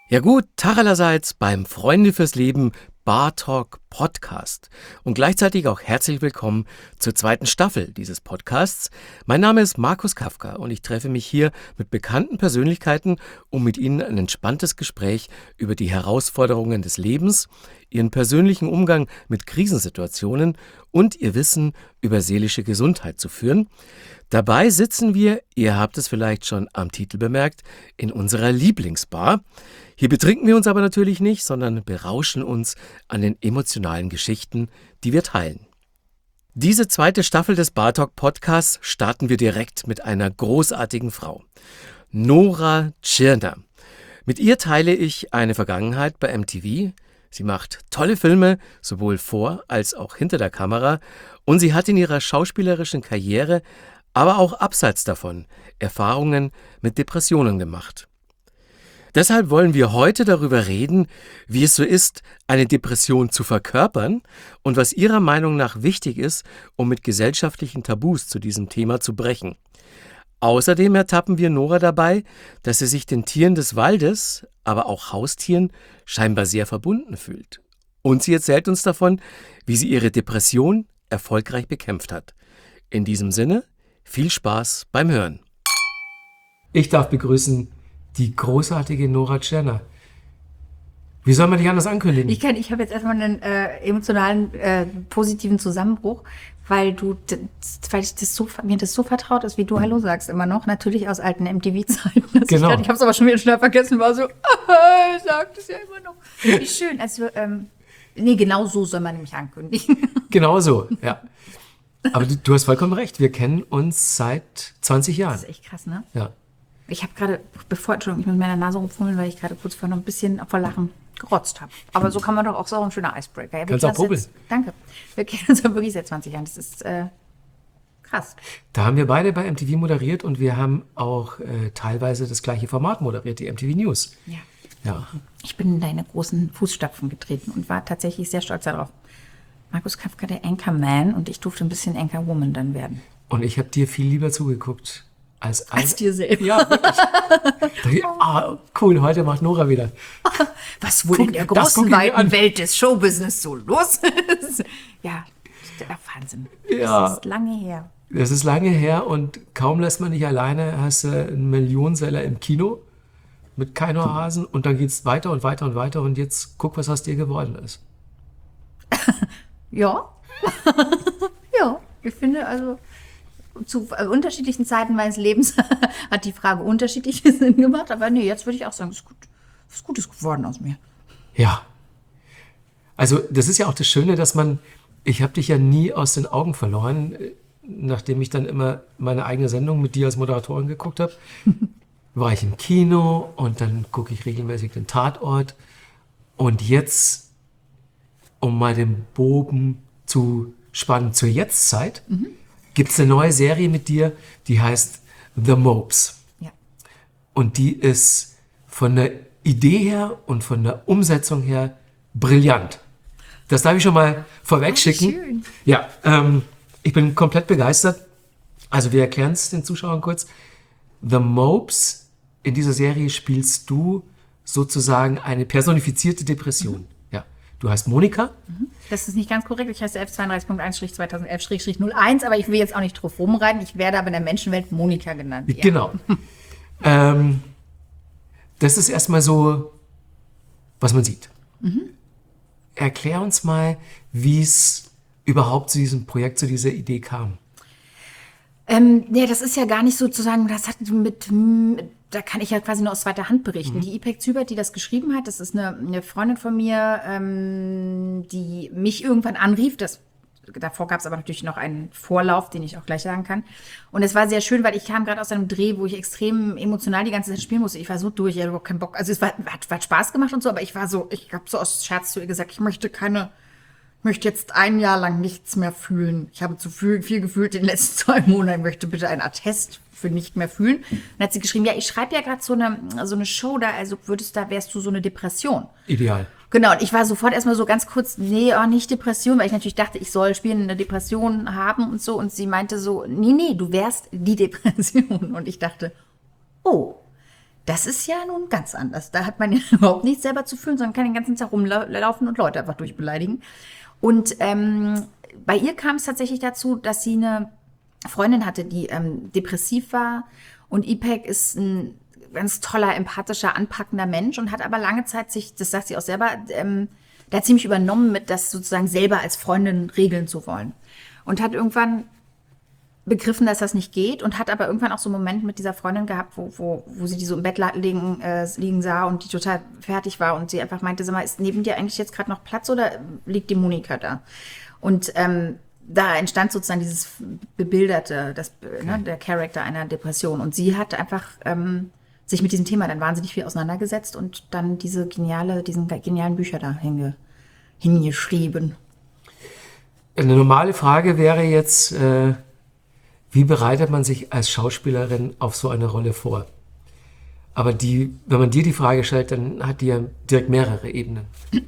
Ja gut, Tag allerseits beim Freunde fürs Leben Bar Talk Podcast und gleichzeitig auch herzlich willkommen zur zweiten Staffel dieses Podcasts. Mein Name ist Markus Kafka und ich treffe mich hier mit bekannten Persönlichkeiten, um mit ihnen ein entspanntes Gespräch über die Herausforderungen des Lebens, ihren persönlichen Umgang mit Krisensituationen und ihr Wissen über seelische Gesundheit zu führen. Dabei sitzen wir, ihr habt es vielleicht schon am Titel bemerkt, in unserer Lieblingsbar. Hier betrinken wir uns aber natürlich nicht, sondern berauschen uns an den emotionalen Geschichten, die wir teilen. Diese zweite Staffel des Bar Talk Podcasts starten wir direkt mit einer großartigen Frau, Nora Tschirner. Mit ihr teile ich eine Vergangenheit bei MTV. Sie macht tolle Filme, sowohl vor als auch hinter der Kamera, und sie hat in ihrer schauspielerischen Karriere, aber auch abseits davon, Erfahrungen mit Depressionen gemacht. Deshalb wollen wir heute darüber reden, wie es so ist, eine Depression zu verkörpern und was ihrer Meinung nach wichtig ist, um mit gesellschaftlichen Tabus zu diesem Thema zu brechen. Außerdem ertappen wir Nora dabei, dass sie sich den Tieren des Waldes, aber auch Haustieren, scheinbar sehr verbunden fühlt. Und sie erzählt uns davon, wie sie ihre Depression erfolgreich bekämpft hat. In diesem Sinne, viel Spaß beim Hören. Ich darf begrüßen die großartige Nora Tschirner. Wie soll man dich anders ankündigen? Ich habe jetzt erstmal einen emotionalen, positiven Zusammenbruch, weil mir das so vertraut ist, wie du Hallo sagst immer noch. Natürlich aus alten MTV-Zeiten. Genau. Ich habe es aber schon wieder schnell vergessen, war so, ich sag das ja immer noch. Wie schön. Also, genau so soll man nämlich ankündigen. Genau so, ja. Aber du hast vollkommen recht. Wir kennen uns seit 20 Jahren. Das ist echt krass, ne? Ja. Ich habe gerade, Entschuldigung, ich muss mit meiner Nase rumfummeln, weil ich gerade kurz vorher noch ein bisschen vor Lachen gerotzt habe. Aber so kann man doch auch, so ein schöner Icebreaker. Ja, kannst auch probeln. Danke. Wir kennen uns ja wirklich seit 20 Jahren. Das ist krass. Da haben wir beide bei MTV moderiert und wir haben auch teilweise das gleiche Format moderiert, die MTV News. Ja. Ich bin in deine großen Fußstapfen getreten und war tatsächlich sehr stolz darauf. Markus Kafka, der Anchorman, und ich durfte ein bisschen Anchorwoman dann werden. Und ich habe dir viel lieber zugeguckt als dir selbst. Ja, wirklich. Cool, heute macht Nora wieder. Was wohl in der großen, weiten Welt des Showbusiness so los ist. Ja, Wahnsinn. Ja. Das ist lange her. Das ist lange her und kaum lässt man dich alleine, hast du einen Millionenseller im Kino mit Keino Hasen und dann geht's weiter und weiter und weiter und jetzt guck, was aus dir geworden ist. Ja. Ja, ich finde also, zu unterschiedlichen Zeiten meines Lebens hat die Frage unterschiedliche Sinn gemacht. Aber nee, jetzt würde ich auch sagen, es ist gut. Was Gutes geworden aus mir. Ja. Also das ist ja auch das Schöne, dass ich habe dich ja nie aus den Augen verloren, nachdem ich dann immer meine eigene Sendung mit dir als Moderatorin geguckt habe, war ich im Kino und dann gucke ich regelmäßig den Tatort. Und jetzt, um mal den Bogen zu spannen zur Jetztzeit, gibt es eine neue Serie mit dir, die heißt The Mopes. Ja. Und die ist von der Idee her und von der Umsetzung her brillant. Das darf ich schon mal vorweg schicken. Schön. Ja, ich bin komplett begeistert. Also wir erklären es den Zuschauern kurz. The Mopes, in dieser Serie spielst du sozusagen eine personifizierte Depression. Ja, du heißt Monika. Das ist nicht ganz korrekt. Ich heiße F32.1/2011-01, aber ich will jetzt auch nicht drauf rumreiten. Ich werde aber in der Menschenwelt Monika genannt. Ja. Genau. Das ist erstmal so, was man sieht. Erklär uns mal, wie es überhaupt zu diesem Projekt, zu dieser Idee kam. Ja, das ist ja gar nicht sozusagen, da kann ich ja quasi nur aus zweiter Hand berichten. Die Ipek Zübert, die das geschrieben hat, das ist eine Freundin von mir, die mich irgendwann anrief. Davor gab es aber natürlich noch einen Vorlauf, den ich auch gleich sagen kann. Und es war sehr schön, weil ich kam gerade aus einem Dreh, wo ich extrem emotional die ganze Zeit spielen musste. Ich war so durch, ich hatte überhaupt keinen Bock. Also es hat Spaß gemacht und so, aber ich habe so aus Scherz zu ihr gesagt, ich möchte jetzt ein Jahr lang nichts mehr fühlen. Ich habe zu viel gefühlt in den letzten 2 Monaten. Ich möchte bitte einen Attest für nicht mehr fühlen. Dann hat sie geschrieben, ja, ich schreibe ja gerade so eine Show da, also wärst du so eine Depression. Ideal. Genau, und ich war sofort erstmal so ganz kurz, nicht Depression, weil ich natürlich dachte, ich soll spielen, eine Depression haben und so. Und sie meinte so, nee, du wärst die Depression. Und ich dachte, oh, Das ist ja nun ganz anders. Da hat man ja überhaupt nichts selber zu fühlen, sondern kann den ganzen Tag rumlaufen und Leute einfach durchbeleidigen. Und bei ihr kam es tatsächlich dazu, dass sie eine Freundin hatte, die depressiv war. Und Ipek ist ein ganz toller, empathischer, anpackender Mensch und hat aber lange Zeit sich, das sagt sie auch selber, da ziemlich übernommen mit, das sozusagen selber als Freundin regeln zu wollen. Und hat irgendwann begriffen, dass das nicht geht und hat aber irgendwann auch so einen Moment mit dieser Freundin gehabt, wo sie die so im Bett liegen sah und die total fertig war und sie einfach meinte, sag mal, ist neben dir eigentlich jetzt gerade noch Platz oder liegt die Monika da? Und da entstand sozusagen dieses Bebilderte, der Charakter einer Depression. Und sie hat einfach sich mit diesem Thema dann wahnsinnig viel auseinandergesetzt und dann diesen genialen Bücher da hingeschrieben. Eine normale Frage wäre jetzt, wie bereitet man sich als Schauspielerin auf so eine Rolle vor? Aber wenn man dir die Frage stellt, dann hat die ja direkt mehrere Ebenen.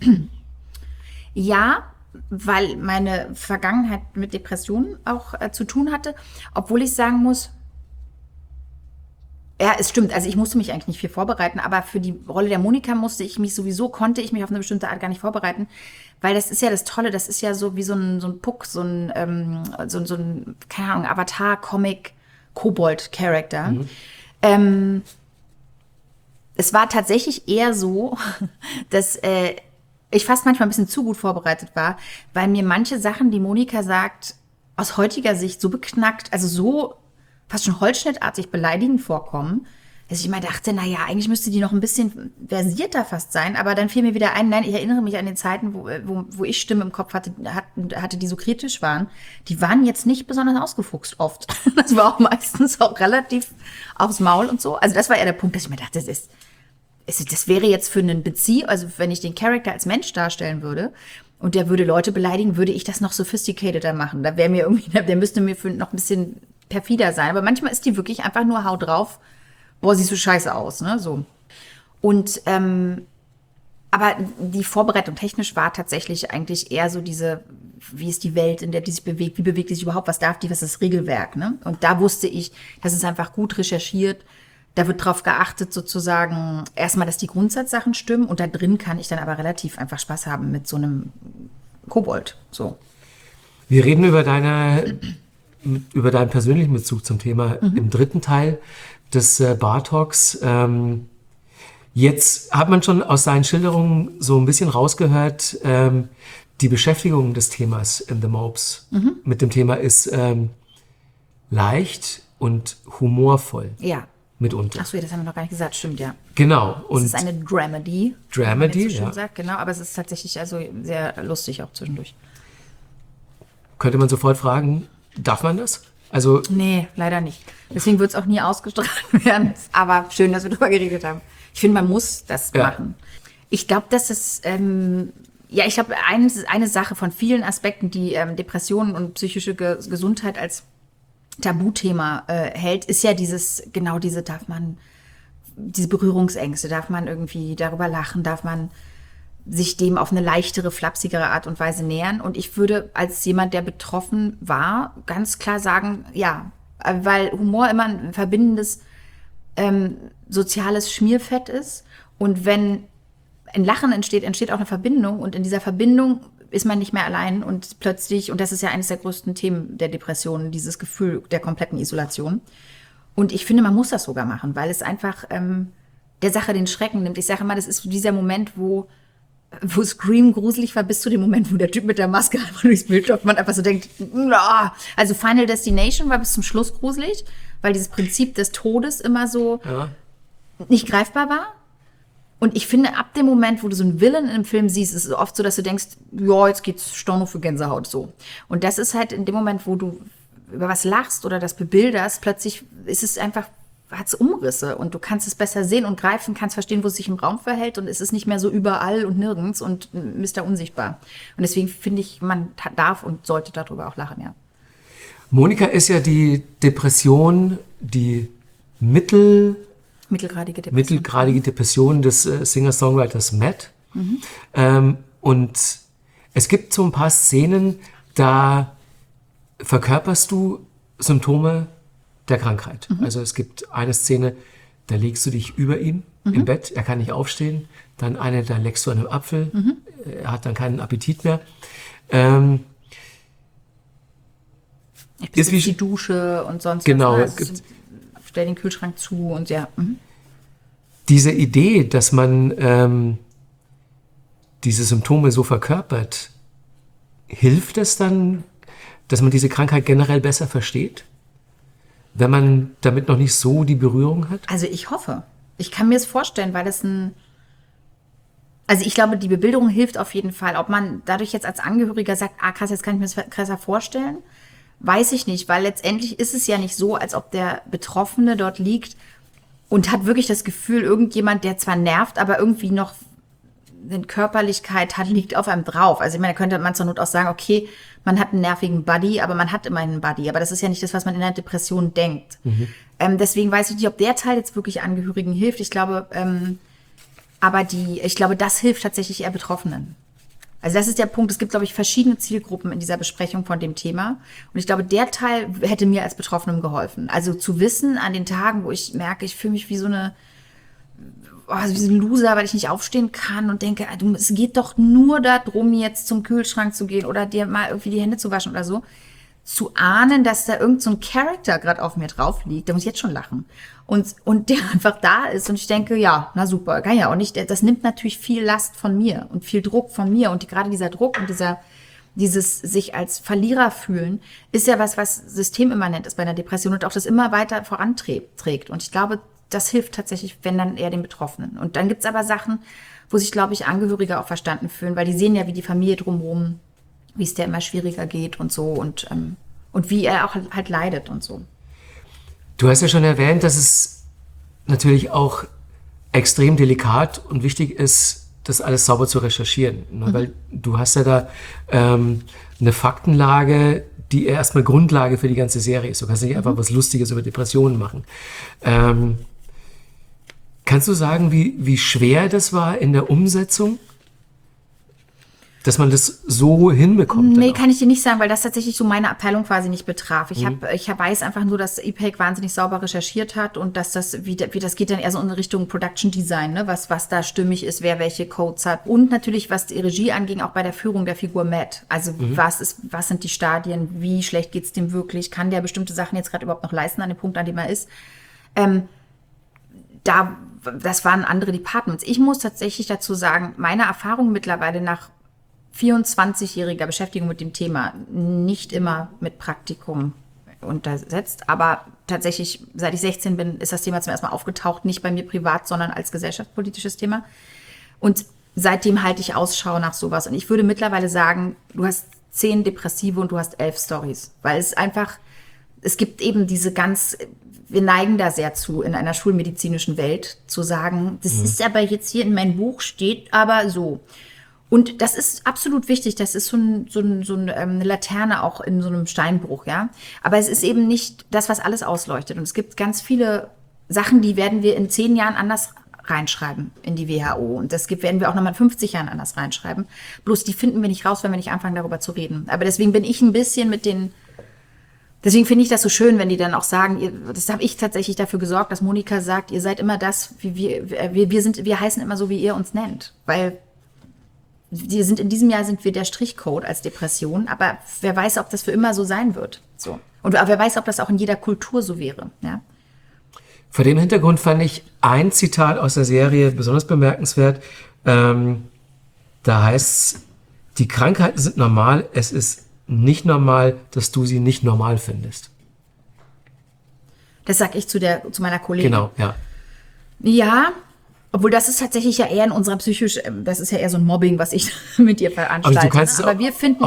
Ja, weil meine Vergangenheit mit Depressionen auch zu tun hatte, obwohl ich sagen muss, ja, es stimmt, also ich musste mich eigentlich nicht viel vorbereiten, aber für die Rolle der Monika konnte ich mich auf eine bestimmte Art gar nicht vorbereiten, weil das ist ja das Tolle, das ist ja so wie so ein Puck, so ein keine Ahnung, Avatar-Comic-Kobold-Charakter. Es war tatsächlich eher so, dass ich fast manchmal ein bisschen zu gut vorbereitet war, weil mir manche Sachen, die Monika sagt, aus heutiger Sicht so beknackt, also so fast schon holzschnittartig beleidigend vorkommen, dass ich immer dachte, naja, eigentlich müsste die noch ein bisschen versierter fast sein, aber dann fiel mir wieder ein, nein, ich erinnere mich an den Zeiten, wo ich Stimmen im Kopf hatte, die so kritisch waren, die waren jetzt nicht besonders ausgefuchst oft. Das war auch meistens auch relativ aufs Maul und so. Also das war eher der Punkt, dass ich mir dachte, das wäre jetzt für einen also wenn ich den Charakter als Mensch darstellen würde und der würde Leute beleidigen, würde ich das noch sophisticateder machen. Der müsste mir noch ein bisschen perfider sein. Aber manchmal ist die wirklich einfach nur hau drauf, boah, siehst du scheiße aus, ne, so. Und, aber die Vorbereitung technisch war tatsächlich eigentlich eher so wie ist die Welt, in der die sich bewegt, wie bewegt die sich überhaupt, was ist das Regelwerk, ne? Und da wusste ich, das ist einfach gut recherchiert. Da wird drauf geachtet, sozusagen, erstmal, dass die Grundsatzsachen stimmen und da drin kann ich dann aber relativ einfach Spaß haben mit so einem Kobold, so. Wir reden über deinen persönlichen Bezug zum Thema im dritten Teil des Bar-Talks. Jetzt hat man schon aus seinen Schilderungen so ein bisschen rausgehört, die Beschäftigung des Themas in The Mopes mit dem Thema ist leicht und humorvoll. Ja. Mitunter. Achso, das haben wir noch gar nicht gesagt, stimmt, ja. Genau. Und es ist eine Dramedy. Dramedy, so schön ja. sagt, genau, aber es ist tatsächlich also sehr lustig auch zwischendurch. Könnte man sofort fragen, darf man das? Also nee, leider nicht. Deswegen wird es auch nie ausgestrahlt werden. Aber schön, dass wir darüber geredet haben. Ich finde, man muss das machen. Ich glaube, dass es, ich glaube, eine Sache von vielen Aspekten, die Depressionen und psychische Gesundheit als Tabuthema hält, ist ja diese Berührungsängste, darf man irgendwie darüber lachen, darf man sich dem auf eine leichtere, flapsigere Art und Weise nähern. Und ich würde als jemand, der betroffen war, ganz klar sagen, ja, weil Humor immer ein verbindendes soziales Schmierfett ist. Und wenn ein Lachen entsteht auch eine Verbindung. Und in dieser Verbindung ist man nicht mehr allein und plötzlich, und das ist ja eines der größten Themen der Depression, dieses Gefühl der kompletten Isolation. Und ich finde, man muss das sogar machen, weil es einfach der Sache den Schrecken nimmt. Ich sage immer, das ist dieser Moment, wo Scream gruselig war, bis zu dem Moment, wo der Typ mit der Maske einfach durchs Bild läuft, man einfach so denkt, also Final Destination war bis zum Schluss gruselig, weil dieses Prinzip des Todes immer so nicht greifbar war. Und ich finde, ab dem Moment, wo du so einen Villain im Film siehst, ist es oft so, dass du denkst, ja, jetzt geht's Storno für Gänsehaut, so. Und das ist halt in dem Moment, wo du über was lachst oder das bebilderst, plötzlich ist es einfach, hat es Umrisse und du kannst es besser sehen und greifen, kannst verstehen, wo es sich im Raum verhält und es ist nicht mehr so überall und nirgends und Mr. Unsichtbar. Und deswegen finde ich, man darf und sollte darüber auch lachen, ja. Monika ist ja die Depression, die mittelgradige Depression des Singer-Songwriters Matt. Und es gibt so ein paar Szenen, da verkörperst du Symptome der Krankheit. Also es gibt eine Szene, da legst du dich über ihm im Bett, er kann nicht aufstehen. Dann da leckst du an einem Apfel, er hat dann keinen Appetit mehr. Ich bin die Dusche und sonst genau, was. Also, stell den Kühlschrank zu und ja. Diese Idee, dass man diese Symptome so verkörpert, hilft es dann, dass man diese Krankheit generell besser versteht? Wenn man damit noch nicht so die Berührung hat? Also ich hoffe. Ich kann mir es vorstellen, weil es also ich glaube, die Bebilderung hilft auf jeden Fall. Ob man dadurch jetzt als Angehöriger sagt, krass, jetzt kann ich mir das krasser vorstellen, weiß ich nicht, weil letztendlich ist es ja nicht so, als ob der Betroffene dort liegt und hat wirklich das Gefühl, irgendjemand, der zwar nervt, aber irgendwie noch eine Körperlichkeit hat, liegt auf einem drauf. Also ich meine, da könnte man zur Not auch sagen, okay, man hat einen nervigen Buddy, aber man hat immerhin einen Buddy. Aber das ist ja nicht das, was man in der Depression denkt. Deswegen weiß ich nicht, ob der Teil jetzt wirklich Angehörigen hilft. Ich glaube, ich glaube, das hilft tatsächlich eher Betroffenen. Also das ist der Punkt. Es gibt, glaube ich, verschiedene Zielgruppen in dieser Besprechung von dem Thema. Und ich glaube, der Teil hätte mir als Betroffenem geholfen. Also zu wissen, an den Tagen, wo ich merke, ich fühle mich wie so ein Loser, weil ich nicht aufstehen kann und denke, es geht doch nur darum, jetzt zum Kühlschrank zu gehen oder dir mal irgendwie die Hände zu waschen oder so. Zu ahnen, dass da irgend so ein Charakter gerade auf mir drauf liegt, da muss ich jetzt schon lachen. Und der einfach da ist und ich denke, ja, na super, kann ja auch nicht. Das nimmt natürlich viel Last von mir und viel Druck von mir und gerade dieser Druck und dieses sich als Verlierer fühlen, ist ja was systemimmanent ist bei einer Depression und auch das immer weiter voranträgt. Und ich glaube, das hilft tatsächlich, wenn dann eher den Betroffenen. Und dann gibt's aber Sachen, wo sich, glaube ich, Angehörige auch verstanden fühlen, weil die sehen ja, wie die Familie drumherum, wie es der immer schwieriger geht und so und wie er auch halt leidet und so. Du hast ja schon erwähnt, dass es natürlich auch extrem delikat und wichtig ist, das alles sauber zu recherchieren. Weil du hast ja da eine Faktenlage, die erstmal Grundlage für die ganze Serie ist. Du kannst nicht einfach was Lustiges über Depressionen machen. Kannst du sagen, wie schwer das war in der Umsetzung? Dass man das so hinbekommt? Nee, kann ich dir nicht sagen, weil das tatsächlich so meine Abteilung quasi nicht betraf. Ich weiß einfach nur, dass IPEC wahnsinnig sauber recherchiert hat und dass das, wie das geht dann eher so in Richtung Production Design, ne? Was da stimmig ist, wer welche Codes hat. Und natürlich, was die Regie anging, auch bei der Führung der Figur Matt. Also was sind die Stadien, wie schlecht geht's dem wirklich, kann der bestimmte Sachen jetzt gerade überhaupt noch leisten an dem Punkt, an dem er ist. Das waren andere Departments. Ich muss tatsächlich dazu sagen, meine Erfahrung mittlerweile nach 24-jähriger Beschäftigung mit dem Thema, nicht immer mit Praktikum untersetzt, aber tatsächlich, seit ich 16 bin, ist das Thema zum ersten Mal aufgetaucht, nicht bei mir privat, sondern als gesellschaftspolitisches Thema. Und seitdem halte ich Ausschau nach sowas. Und ich würde mittlerweile sagen, du hast 10 Depressive und du hast 11 Storys, weil es gibt eben wir neigen da sehr zu, in einer schulmedizinischen Welt zu sagen, das ist aber jetzt hier in meinem Buch steht aber so. Und das ist absolut wichtig, das ist so eine Laterne auch in so einem Steinbruch, ja. Aber es ist eben nicht das, was alles ausleuchtet. Und es gibt ganz viele Sachen, die werden wir in 10 Jahren anders reinschreiben in die WHO. Und werden wir auch nochmal in 50 Jahren anders reinschreiben. Bloß die finden wir nicht raus, wenn wir nicht anfangen, darüber zu reden. Aber deswegen bin ich ein bisschen deswegen finde ich das so schön, wenn die dann auch sagen, das habe ich tatsächlich dafür gesorgt, dass Monika sagt, ihr seid immer das, wie wir heißen immer so, wie ihr uns nennt. Weil in diesem Jahr sind wir der Strichcode als Depression, aber wer weiß, ob das für immer so sein wird. So. Und wer weiß, ob das auch in jeder Kultur so wäre. Ja? Vor dem Hintergrund fand ich ein Zitat aus der Serie besonders bemerkenswert. Da heißt es, die Krankheiten sind normal, es ist nicht normal, dass du sie nicht normal findest. Das sag ich zu meiner Kollegin. Genau, ja. Ja, obwohl das ist tatsächlich ja eher in unserer das ist ja eher so ein Mobbing, was ich mit dir veranstalte. Aber wir finden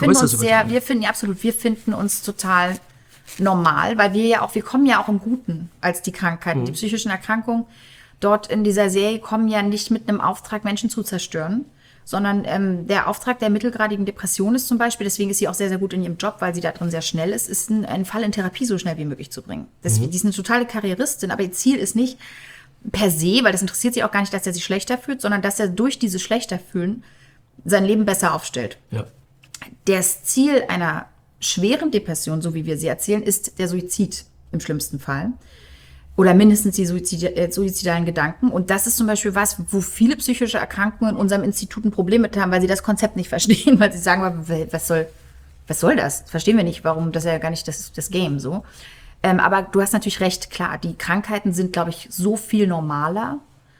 uns total normal, weil wir kommen ja auch im Guten als die Krankheiten. Die psychischen Erkrankungen dort in dieser Serie kommen ja nicht mit einem Auftrag, Menschen zu zerstören, sondern der Auftrag der mittelgradigen Depression ist zum Beispiel, deswegen ist sie auch sehr, sehr gut in ihrem Job, weil sie da drin sehr schnell ist einen Fall in Therapie so schnell wie möglich zu bringen. Die ist eine totale Karrieristin, aber ihr Ziel ist nicht per se, weil das interessiert sie auch gar nicht, dass er sich schlechter fühlt, sondern dass er durch dieses Schlechter-Fühlen sein Leben besser aufstellt. Ja. Das Ziel einer schweren Depression, so wie wir sie erzählen, ist der Suizid im schlimmsten Fall. oder mindestens die suizidalen Gedanken. Und das ist zum Beispiel was, wo viele psychische Erkrankungen in unserem Institut ein Problem mit haben, weil sie das Konzept nicht verstehen, weil sie sagen, was soll das? Verstehen wir nicht, warum, das ist ja gar nicht das Game so. Aber du hast natürlich recht, klar, die Krankheiten sind, glaube ich, so viel normaler,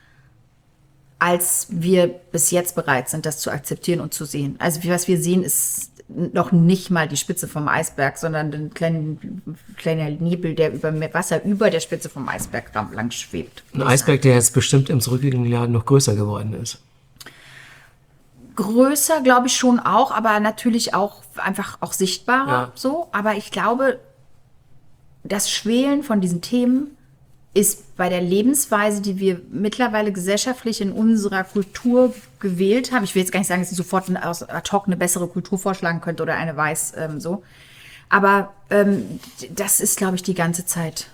als wir bis jetzt bereit sind, das zu akzeptieren und zu sehen. Also was wir sehen, ist noch nicht mal die Spitze vom Eisberg, sondern ein kleiner Nebel, der Wasser über der Spitze vom Eisberg lang schwebt. Ein Eisberg, der jetzt bestimmt im zurückliegenden Jahr noch größer geworden ist. Größer, glaube ich schon auch, aber natürlich auch einfach auch sichtbarer so. Aber ich glaube, das Schwelen von diesen Themen ist bei der Lebensweise, die wir mittlerweile gesellschaftlich in unserer Kultur gewählt haben. Ich will jetzt gar nicht sagen, dass ich sofort aus ad hoc eine bessere Kultur vorschlagen könnte oder eine weiß so. Aber das ist, glaube ich, die ganze Zeit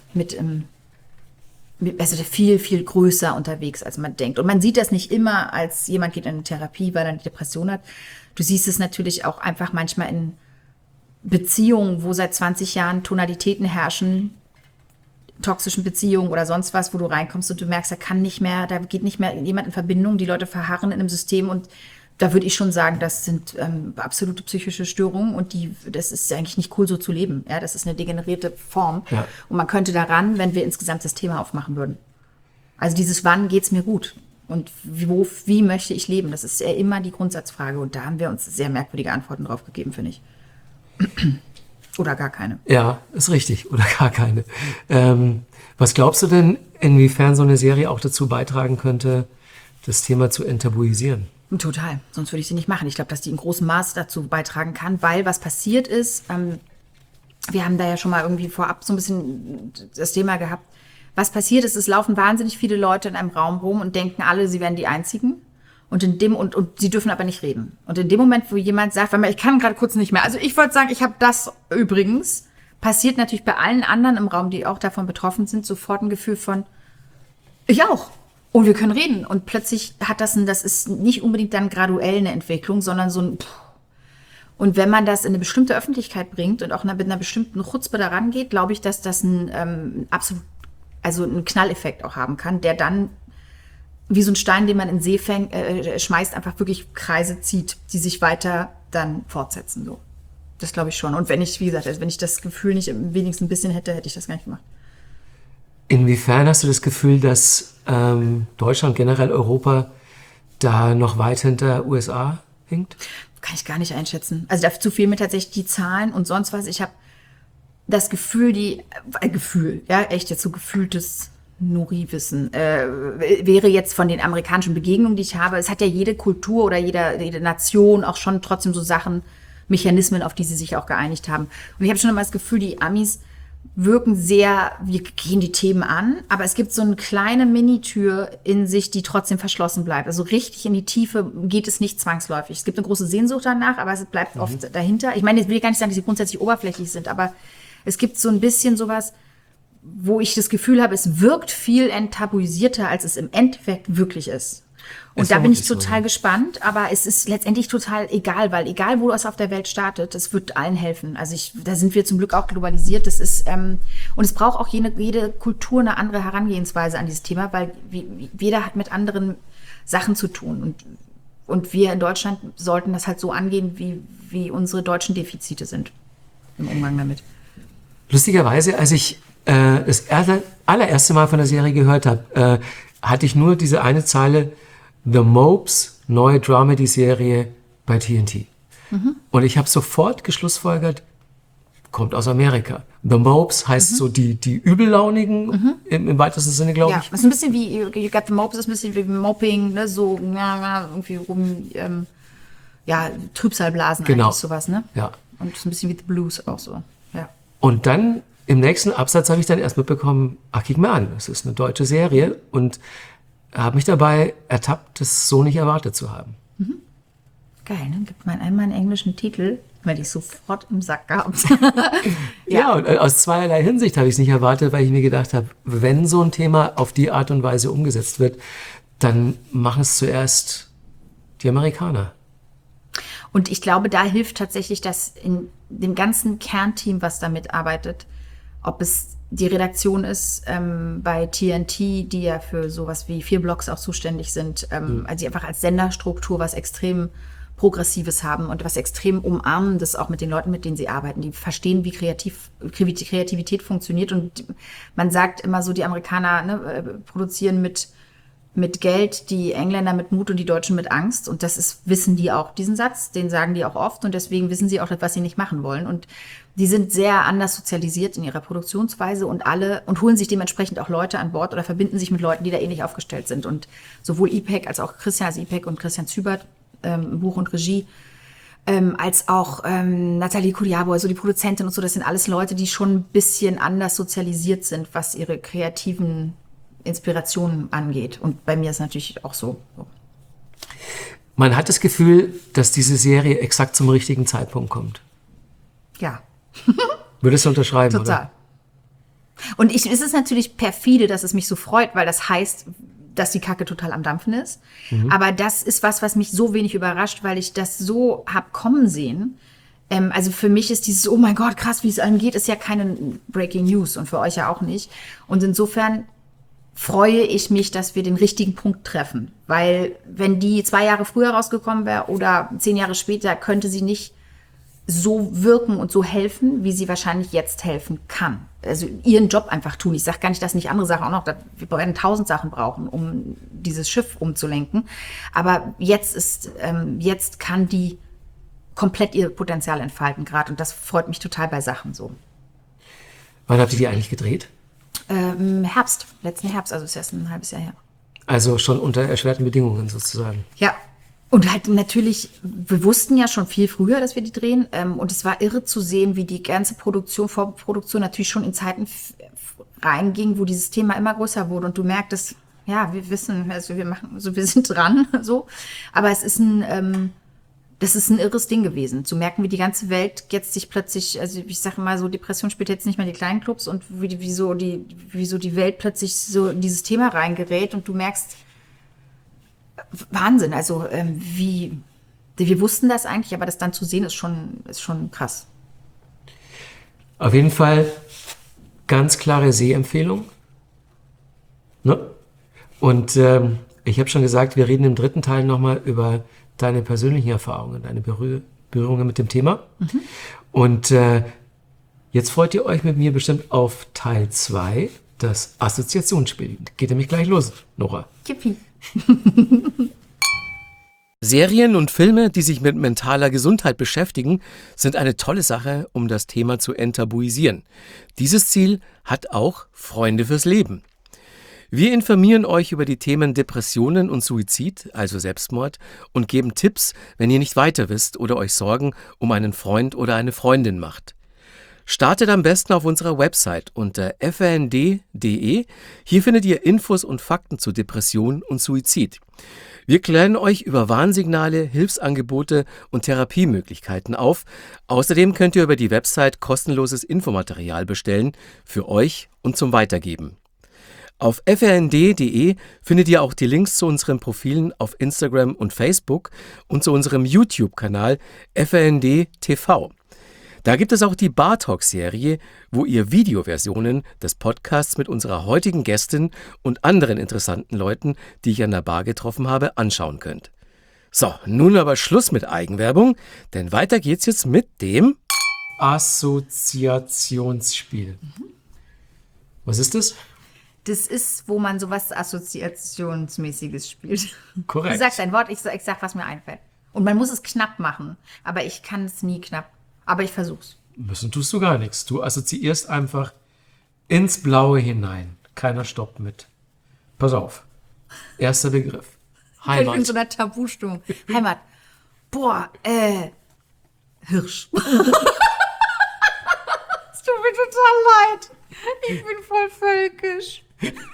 also viel, viel größer unterwegs, als man denkt. Und man sieht das nicht immer, als jemand geht in eine Therapie, weil er eine Depression hat. Du siehst es natürlich auch einfach manchmal in Beziehungen, wo seit 20 Jahren Tonalitäten herrschen, toxischen Beziehungen oder sonst was, wo du reinkommst und du merkst, da geht nicht mehr jemand in Verbindung, die Leute verharren in einem System und da würde ich schon sagen, das sind absolute psychische Störungen und das ist eigentlich nicht cool, so zu leben. Ja, das ist eine degenerierte Form und man könnte daran, wenn wir insgesamt das Thema aufmachen würden. Also dieses Wann geht's mir gut und wie möchte ich leben? Das ist ja immer die Grundsatzfrage und da haben wir uns sehr merkwürdige Antworten drauf gegeben, finde ich. Oder gar keine. Ja, ist richtig. Oder gar keine. Was glaubst du denn, inwiefern so eine Serie auch dazu beitragen könnte, das Thema zu enttabuisieren? Total. Sonst würde ich sie nicht machen. Ich glaube, dass die in großem Maß dazu beitragen kann, weil was passiert ist, wir haben da ja schon mal irgendwie vorab so ein bisschen das Thema gehabt. Was passiert ist, es laufen wahnsinnig viele Leute in einem Raum rum und denken alle, sie wären die Einzigen. Und sie dürfen aber nicht reden. Und in dem Moment, wo jemand sagt, ich kann gerade kurz nicht mehr. Also ich wollte sagen, ich habe das übrigens, passiert natürlich bei allen anderen im Raum, die auch davon betroffen sind, sofort ein Gefühl von, ich auch. Und wir können reden. Und plötzlich das ist nicht unbedingt dann graduell eine Entwicklung, sondern so ein Und wenn man das in eine bestimmte Öffentlichkeit bringt und auch mit einer bestimmten Chutzpe da rangeht, glaube ich, dass das einen Knalleffekt auch haben kann, der dann wie so ein Stein, den man in den See schmeißt, einfach wirklich Kreise zieht, die sich weiter dann fortsetzen. So. Das glaube ich schon. Und wenn ich das Gefühl nicht wenigstens ein bisschen hätte ich das gar nicht gemacht. Inwiefern hast du das Gefühl, dass Deutschland, generell Europa, da noch weit hinter USA hinkt? Kann ich gar nicht einschätzen. Also dazu fehlen mir tatsächlich die Zahlen und sonst was. Ich habe das Gefühl, echt jetzt so gefühltes Nuri-Wissen, wäre jetzt von den amerikanischen Begegnungen, die ich habe, es hat ja jede Kultur oder jede Nation auch schon trotzdem so Sachen, Mechanismen, auf die sie sich auch geeinigt haben. Und ich habe schon immer das Gefühl, die Amis wirken sehr, wir gehen die Themen an, aber es gibt so eine kleine Minitür in sich, die trotzdem verschlossen bleibt. Also richtig in die Tiefe geht es nicht zwangsläufig. Es gibt eine große Sehnsucht danach, aber es bleibt oft dahinter. Ich meine, ich will gar nicht sagen, dass sie grundsätzlich oberflächlich sind, aber es gibt so ein bisschen sowas, wo ich das Gefühl habe, es wirkt viel enttabuisierter, als es im Endeffekt wirklich ist. Und da bin ich total gespannt, aber es ist letztendlich total egal, weil egal, wo es auf der Welt startet, es wird allen helfen. Also da sind wir zum Glück auch globalisiert. Das ist und es braucht auch jede Kultur eine andere Herangehensweise an dieses Thema, weil jeder hat mit anderen Sachen zu tun. Und wir in Deutschland sollten das halt so angehen, wie unsere deutschen Defizite sind im Umgang damit. Lustigerweise, als ich das allererste Mal von der Serie gehört habe, hatte ich nur diese eine Zeile, The Mopes, neue Dramedy-Serie bei TNT. Mhm. Und ich habe sofort geschlussfolgert, kommt aus Amerika. The Mopes heißt so die Übellaunigen im weitesten Sinne, glaube ich. Ja, das ist ein bisschen wie, You Got the Mopes, ist ein bisschen wie Mopping, ne, so irgendwie Trübsalblasen eigentlich, sowas, ne? Ja. Und ist ein bisschen wie The Blues auch so, ja. Und dann im nächsten Absatz habe ich dann erst mitbekommen, guck mal an, das ist eine deutsche Serie und habe mich dabei ertappt, das so nicht erwartet zu haben. Mhm. Geil, ne? Gibt man einmal einen englischen Titel, werde ich sofort im Sack gehabt. Ja, und aus zweierlei Hinsicht habe ich es nicht erwartet, weil ich mir gedacht habe, wenn so ein Thema auf die Art und Weise umgesetzt wird, dann machen es zuerst die Amerikaner. Und ich glaube, da hilft tatsächlich, dass in dem ganzen Kernteam, was da mitarbeitet, ob es die Redaktion ist bei TNT, die ja für sowas wie 4 Blocks auch zuständig sind, also die einfach als Senderstruktur was extrem Progressives haben und was extrem Umarmendes auch mit den Leuten, mit denen sie arbeiten. Die verstehen, wie Kreativität funktioniert. Und man sagt immer so, die Amerikaner produzieren mit Geld, die Engländer mit Mut und die Deutschen mit Angst. Und wissen die auch, diesen Satz, den sagen die auch oft. Und deswegen wissen sie auch, was sie nicht machen wollen. Und die sind sehr anders sozialisiert in ihrer Produktionsweise und holen sich dementsprechend auch Leute an Bord oder verbinden sich mit Leuten, die da ähnlich aufgestellt sind. Und sowohl IPEC als auch Christian und Christian Zübert, Buch und Regie, als auch Nathalie Kuriabo, also die Produzentin und so, das sind alles Leute, die schon ein bisschen anders sozialisiert sind, was ihre kreativen Inspirationen angeht. Und bei mir ist natürlich auch so. Man hat das Gefühl, dass diese Serie exakt zum richtigen Zeitpunkt kommt. Ja. Würdest du unterschreiben? Total. Oder? Und es ist natürlich perfide, dass es mich so freut, weil das heißt, dass die Kacke total am Dampfen ist. Aber das ist was mich so wenig überrascht, weil ich das so hab kommen sehen. Also für mich ist dieses, oh mein Gott, krass, wie es einem geht, ist ja keine Breaking News und für euch ja auch nicht. Und insofern freue ich mich, dass wir den richtigen Punkt treffen. Weil wenn die 2 Jahre früher rausgekommen wäre oder 10 Jahre später, könnte sie nicht so wirken und so helfen, wie sie wahrscheinlich jetzt helfen kann. Also ihren Job einfach tun. Ich sage gar nicht, dass nicht andere Sachen auch noch, wir werden 1000 Sachen brauchen, um dieses Schiff umzulenken. Aber jetzt kann die komplett ihr Potenzial entfalten gerade. Und das freut mich total bei Sachen so. Wann habt ihr die eigentlich gedreht? Letzten Herbst, also ist erst ein halbes Jahr her. Also schon unter erschwerten Bedingungen sozusagen. Ja. Und halt natürlich, wir wussten ja schon viel früher, dass wir die drehen. Und es war irre zu sehen, wie die ganze Vorproduktion natürlich schon in Zeiten reinging, wo dieses Thema immer größer wurde. Und du merktest, ja, wir wissen, also wir sind dran, so. Aber das ist ein irres Ding gewesen. Zu merken, wie die ganze Welt jetzt sich plötzlich, also ich sage mal so, Depression spielt jetzt nicht mehr die kleinen Clubs und wieso die Welt plötzlich so in dieses Thema reingerät und du merkst, Wahnsinn, also wir wussten das eigentlich, aber das dann zu sehen ist schon krass. Auf jeden Fall ganz klare Sehempfehlung. Ne? Und ich habe schon gesagt, wir reden im 3. Teil nochmal über deine persönlichen Erfahrungen, deine Berührungen mit dem Thema. Und jetzt freut ihr euch mit mir bestimmt auf Teil 2, das Assoziationsspiel. Geht nämlich gleich los, Nora. Yippie. Serien und Filme, die sich mit mentaler Gesundheit beschäftigen, sind eine tolle Sache, um das Thema zu enttabuisieren. Dieses Ziel hat auch Freunde fürs Leben. Wir informieren euch über die Themen Depressionen und Suizid, also Selbstmord, und geben Tipps, wenn ihr nicht weiter wisst oder euch Sorgen um einen Freund oder eine Freundin macht. Startet am besten auf unserer Website unter frnd.de. Hier findet ihr Infos und Fakten zu Depression und Suizid. Wir klären euch über Warnsignale, Hilfsangebote und Therapiemöglichkeiten auf. Außerdem könnt ihr über die Website kostenloses Infomaterial bestellen, für euch und zum Weitergeben. Auf frnd.de findet ihr auch die Links zu unseren Profilen auf Instagram und Facebook und zu unserem YouTube-Kanal FRND TV. Da gibt es auch die Bar Talk-Serie, wo ihr Videoversionen des Podcasts mit unserer heutigen Gästin und anderen interessanten Leuten, die ich an der Bar getroffen habe, anschauen könnt. So, nun aber Schluss mit Eigenwerbung, denn weiter geht's jetzt mit dem Assoziationsspiel. Was ist das? Das ist, wo man sowas Assoziationsmäßiges spielt. Korrekt. Du sagst ein Wort, ich sag, was mir einfällt. Und man muss es knapp machen, aber ich kann es nie knapp. Aber ich versuch's. Müssen tust du gar nichts. Du assoziierst einfach ins Blaue hinein. Keiner stoppt mit. Pass auf. Erster Begriff. Heimat. Ich bin in so einer Tabustimmung. Heimat. Boah, Hirsch. Es tut mir total leid. Ich bin voll völkisch.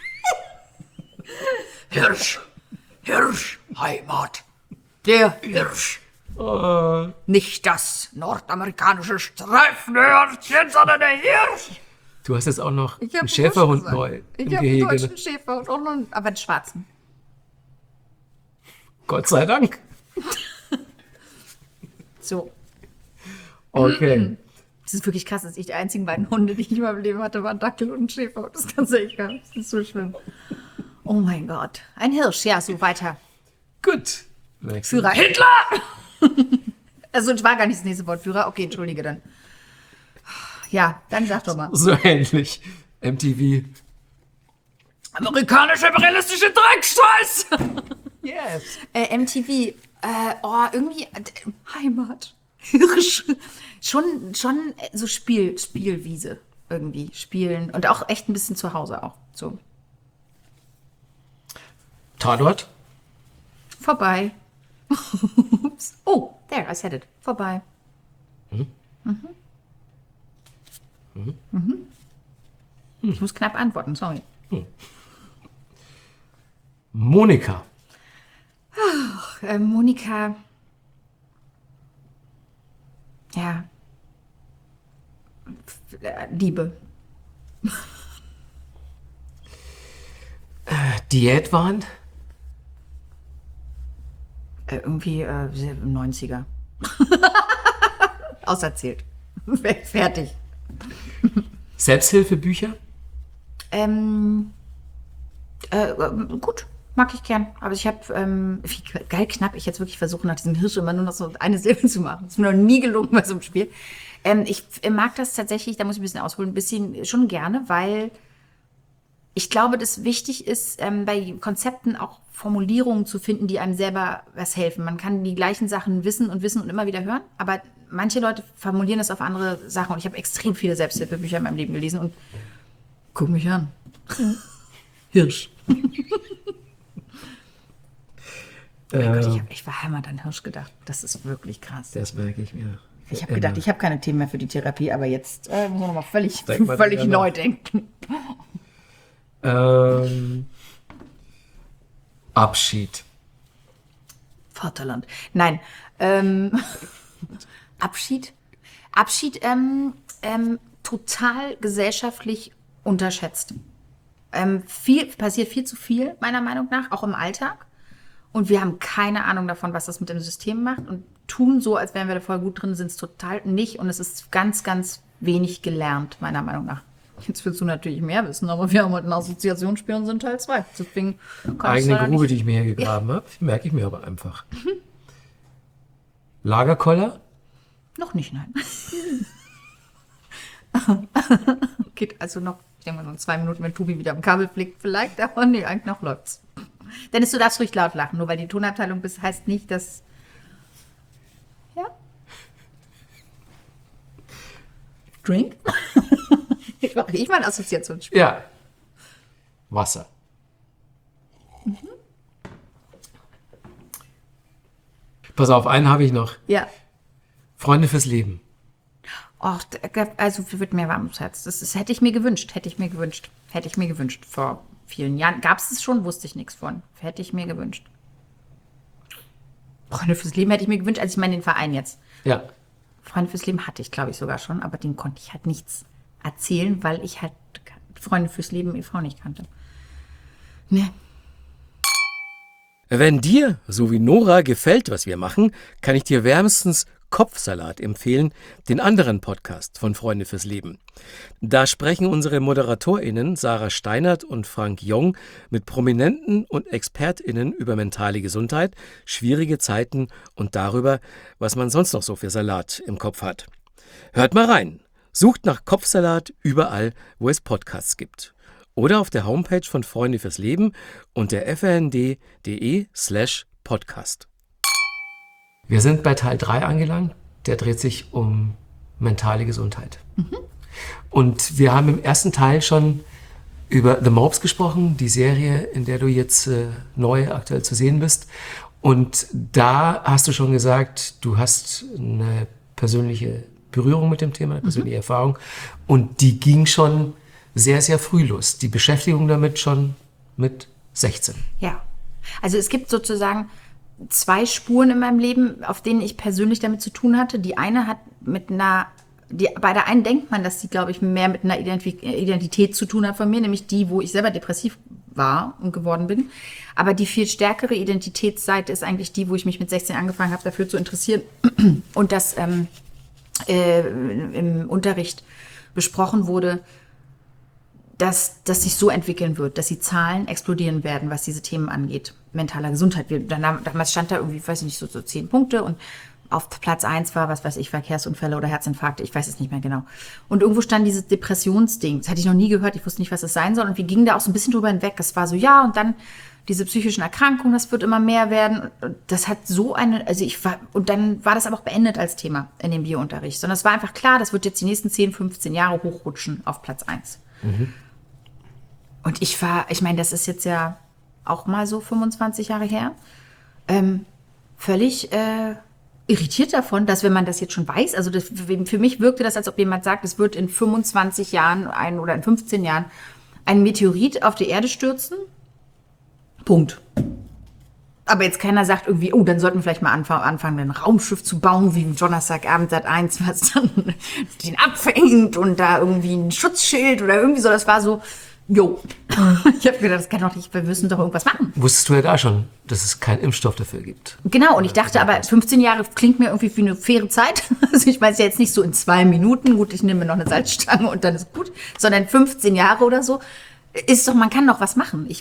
Hirsch, Hirsch, Heimat. Der Hirsch. Nicht das nordamerikanische Streifenhörnchen, sondern der Hirsch. Du hast jetzt auch noch Ich hab einen Schäferhund Hirsch neu gesagt. im Ich habe einen Gehege. deutschen Schäferhund, auch noch, aber einen schwarzen. Gott sei Dank. So. Okay. Das ist wirklich krass, dass ich die einzigen beiden Hunde, die ich in meinem Leben hatte, waren Dackel und ein Schäfer. Das kann ich gar nicht. Das ist so schlimm. Oh mein Gott. Ein Hirsch, ja, so weiter. Gut. Führer. Hitler! Also, das war gar nicht das nächste Wort. Führer. Okay, entschuldige dann. Ja, dann sag doch mal. So ähnlich. MTV. Amerikanische imperialistische Dreckscheiß! Yes. MTV. Irgendwie Heimat. Hirsch. Schon so Spielwiese irgendwie. Spielen. Und auch echt ein bisschen zu Hause auch. So. Tatort. Vorbei. Ups. Oh, there, I said it. Vorbei. Ich muss knapp antworten, sorry. Monika. Monika. Ja. Liebe. Diätwahn. Irgendwie 90er. Auserzählt. Fertig. Selbsthilfebücher. Gut, mag ich gern. Aber ich habe, wie geil knapp ich jetzt wirklich versuche, nach diesem Hirsch immer nur noch so eine Silbe zu machen. Das ist mir noch nie gelungen bei so einem Spiel. Ich mag das tatsächlich, da muss ich ein bisschen ausholen, ein bisschen schon gerne, weil ich glaube, dass wichtig ist, bei Konzepten auch Formulierungen zu finden, die einem selber was helfen. Man kann die gleichen Sachen wissen und immer wieder hören, aber manche Leute formulieren das auf andere Sachen. Und ich habe extrem viele Selbsthilfebücher in meinem Leben gelesen und guck mich an. Hirsch. Gott, ich war Heimat an Hirsch gedacht. Das ist wirklich krass. Das merke ich mir. Ich habe gedacht, ich habe keine Themen mehr für die Therapie, aber jetzt muss man nochmal völlig wieder neu denken. Abschied. Vaterland. Nein. Abschied, total gesellschaftlich unterschätzt. Passiert viel zu viel, meiner Meinung nach, auch im Alltag. Und wir haben keine Ahnung davon, was das mit dem System macht. Und tun so, als wären wir da voll gut drin, sind es total nicht. Und es ist ganz, ganz wenig gelernt, meiner Meinung nach. Jetzt willst du natürlich mehr wissen, aber wir haben heute ein Assoziationsspiel und sind Teil 2. Deswegen Eigene Grube, die ich mir hier gegraben habe, merke ich mir aber einfach. Lagerkoller? Noch nicht, nein. Geht also noch, ich denke mal so in 2 Minuten, wenn Tobi wieder am Kabel fliegt, vielleicht, aber nee, eigentlich noch läuft's. Dennis, du darfst ruhig laut lachen, nur weil die Tonabteilung bist, heißt nicht, dass... Ja? Drink? Ich mal ein Assoziationsspiel. Ja. Wasser. Pass auf, einen habe ich noch. Ja. Freunde fürs Leben. Och, also wird mir warm ums Herz. Das hätte ich mir gewünscht. Vor vielen Jahren. Gab es schon, wusste ich nichts von. Hätte ich mir gewünscht. Freunde fürs Leben hätte ich mir gewünscht, also ich meine den Verein jetzt. Ja. Freunde fürs Leben hatte ich, glaube ich, sogar schon, aber den konnte ich halt nichts erzählen, weil ich halt Freunde fürs Leben e.V. nicht kannte. Ne. Wenn dir, so wie Nora, gefällt, was wir machen, kann ich dir wärmstens Kopfsalat empfehlen, den anderen Podcast von Freunde fürs Leben. Da sprechen unsere ModeratorInnen Sarah Steinert und Frank Jong mit Prominenten und ExpertInnen über mentale Gesundheit, schwierige Zeiten und darüber, was man sonst noch so für Salat im Kopf hat. Hört mal rein. Sucht nach Kopfsalat überall, wo es Podcasts gibt. Oder auf der Homepage von Freunde fürs Leben unter frnd.de/podcast. Wir sind bei Teil 3 angelangt. Der dreht sich um mentale Gesundheit. Und wir haben im ersten Teil schon über The Mopes gesprochen, die Serie, in der du jetzt neu aktuell zu sehen bist. Und da hast du schon gesagt, du hast eine persönliche Berührung mit dem Thema, eine persönliche Erfahrung. Und die ging schon sehr, sehr früh los. Die Beschäftigung damit schon mit 16. Ja, also es gibt sozusagen 2 Spuren in meinem Leben, auf denen ich persönlich damit zu tun hatte. Die eine hat bei der einen denkt man, dass sie, glaube ich, mehr mit einer Identität zu tun hat von mir, nämlich die, wo ich selber depressiv war und geworden bin. Aber die viel stärkere Identitätsseite ist eigentlich die, wo ich mich mit 16 angefangen habe, dafür zu interessieren. Und das im Unterricht besprochen wurde, dass das sich so entwickeln wird, dass die Zahlen explodieren werden, was diese Themen angeht. Mentaler Gesundheit. Damals stand da irgendwie, weiß ich nicht, so 10 Punkte und auf Platz 1 war, was weiß ich, Verkehrsunfälle oder Herzinfarkte, ich weiß es nicht mehr genau. Und irgendwo stand dieses Depressionsding, das hatte ich noch nie gehört, ich wusste nicht, was das sein soll. Und wir gingen da auch so ein bisschen drüber hinweg. Es war so, ja, und dann diese psychischen Erkrankungen, das wird immer mehr werden. Und das hat so und dann war das aber auch beendet als Thema in dem Biounterricht. Sondern es war einfach klar, das wird jetzt die nächsten 10, 15 Jahre hochrutschen auf Platz 1. Und ich meine, das ist jetzt ja auch mal so 25 Jahre her, völlig irritiert davon, dass wenn man das jetzt schon weiß, also für mich wirkte das, als ob jemand sagt, es wird in 25 Jahren oder in 15 Jahren ein Meteorit auf die Erde stürzen. Punkt. Aber jetzt keiner sagt irgendwie, oh, dann sollten wir vielleicht mal anfangen, ein Raumschiff zu bauen, wie Donnerstagabend Sat.1, was dann den abfängt und da irgendwie ein Schutzschild oder irgendwie so. Das war so, jo. Ich habe gedacht, das kann doch nicht, wir müssen doch irgendwas machen. Wusstest du ja da schon, dass es keinen Impfstoff dafür gibt? Genau, und ich dachte aber, 15 Jahre klingt mir irgendwie wie eine faire Zeit. Also ich meine es ja jetzt nicht so in 2 Minuten, gut, ich nehme mir noch eine Salzstange und dann ist gut, sondern 15 Jahre oder so. Ist doch, man kann doch was machen. Ich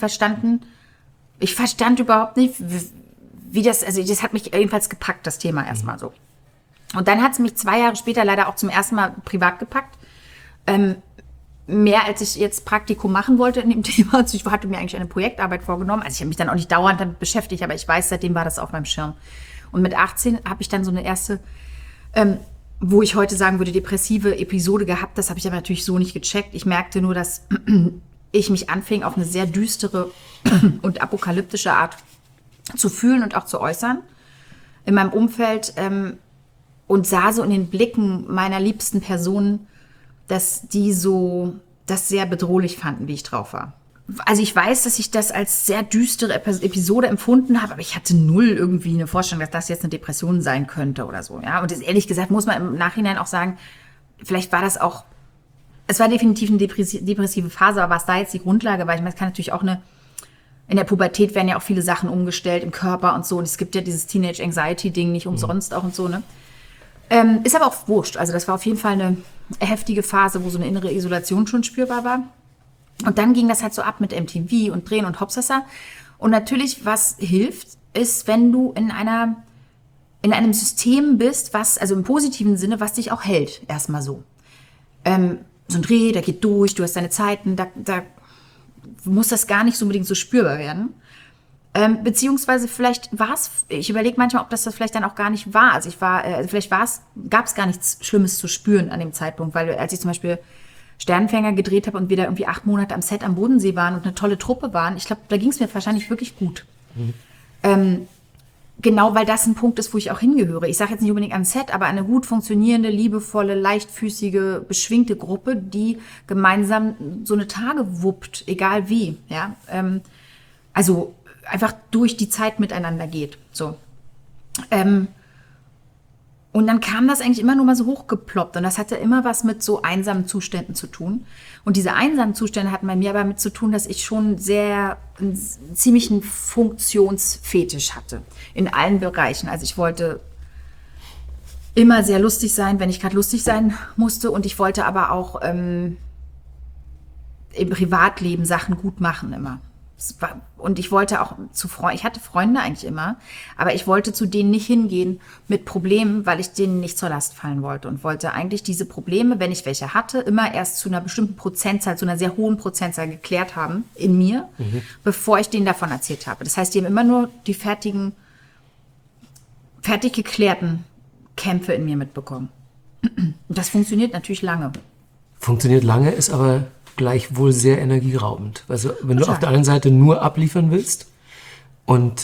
verstand überhaupt nicht, wie das, also das hat mich jedenfalls gepackt, das Thema erstmal so. Und dann hat es mich 2 Jahre später leider auch zum ersten Mal privat gepackt. Mehr als ich jetzt Praktikum machen wollte in dem Thema. Also ich hatte mir eigentlich eine Projektarbeit vorgenommen. Also ich habe mich dann auch nicht dauernd damit beschäftigt, aber ich weiß, seitdem war das auf meinem Schirm. Und mit 18 habe ich dann so eine erste, wo ich heute sagen würde, depressive Episode gehabt. Das habe ich aber natürlich so nicht gecheckt. Ich merkte nur, dass ich mich anfing, auf eine sehr düstere und apokalyptische Art zu fühlen und auch zu äußern in meinem Umfeld und sah so in den Blicken meiner liebsten Personen, dass die so das sehr bedrohlich fanden, wie ich drauf war. Also ich weiß, dass ich das als sehr düstere Episode empfunden habe, aber ich hatte null irgendwie eine Vorstellung, dass das jetzt eine Depression sein könnte oder so. Ja? Und ehrlich gesagt muss man im Nachhinein auch sagen, vielleicht war das auch, es war definitiv eine depressive Phase, aber was da jetzt die Grundlage war, ich meine, es kann natürlich auch in der Pubertät werden ja auch viele Sachen umgestellt im Körper und so. Und es gibt ja dieses Teenage-Anxiety-Ding nicht umsonst auch und so, ne? Ist aber auch wurscht. Also das war auf jeden Fall eine heftige Phase, wo so eine innere Isolation schon spürbar war. Und dann ging das halt so ab mit MTV und Drehen und Hopsasa. Und natürlich, was hilft, ist, wenn du in einem System bist, was, also im positiven Sinne, was dich auch hält, erstmal so. So ein Dreh, der geht durch, du hast deine Zeiten, da muss das gar nicht so unbedingt so spürbar werden. Beziehungsweise vielleicht war es, ich überlege manchmal, ob das vielleicht dann auch gar nicht war. Also gab es gar nichts Schlimmes zu spüren an dem Zeitpunkt, weil als ich zum Beispiel Sternenfänger gedreht habe und wir da irgendwie 8 Monate am Set am Bodensee waren und eine tolle Truppe waren, ich glaube, da ging es mir wahrscheinlich wirklich gut. Genau, weil das ein Punkt ist, wo ich auch hingehöre. Ich sage jetzt nicht unbedingt an Set, aber eine gut funktionierende, liebevolle, leichtfüßige, beschwingte Gruppe, die gemeinsam so eine Tage wuppt, egal wie. Ja? Also einfach durch die Zeit miteinander geht. So. Und dann kam das eigentlich immer nur mal so hochgeploppt. Und das hatte immer was mit so einsamen Zuständen zu tun. Und diese einsamen Zustände hatten bei mir aber damit zu tun, dass ich schon einen ziemlichen Funktionsfetisch hatte. In allen Bereichen. Also ich wollte immer sehr lustig sein, wenn ich gerade lustig sein musste. Und ich wollte aber auch im Privatleben Sachen gut machen immer. Und ich wollte auch ich hatte Freunde eigentlich immer, aber ich wollte zu denen nicht hingehen mit Problemen, weil ich denen nicht zur Last fallen wollte und wollte eigentlich diese Probleme, wenn ich welche hatte, immer erst zu einer bestimmten Prozentzahl, zu einer sehr hohen Prozentzahl geklärt haben in mir, bevor ich denen davon erzählt habe. Das heißt, die haben immer nur die fertig geklärten Kämpfe in mir mitbekommen. Und das funktioniert natürlich lange. Funktioniert lange, ist aber gleichwohl sehr energieraubend. Also wenn du auf der einen Seite nur abliefern willst und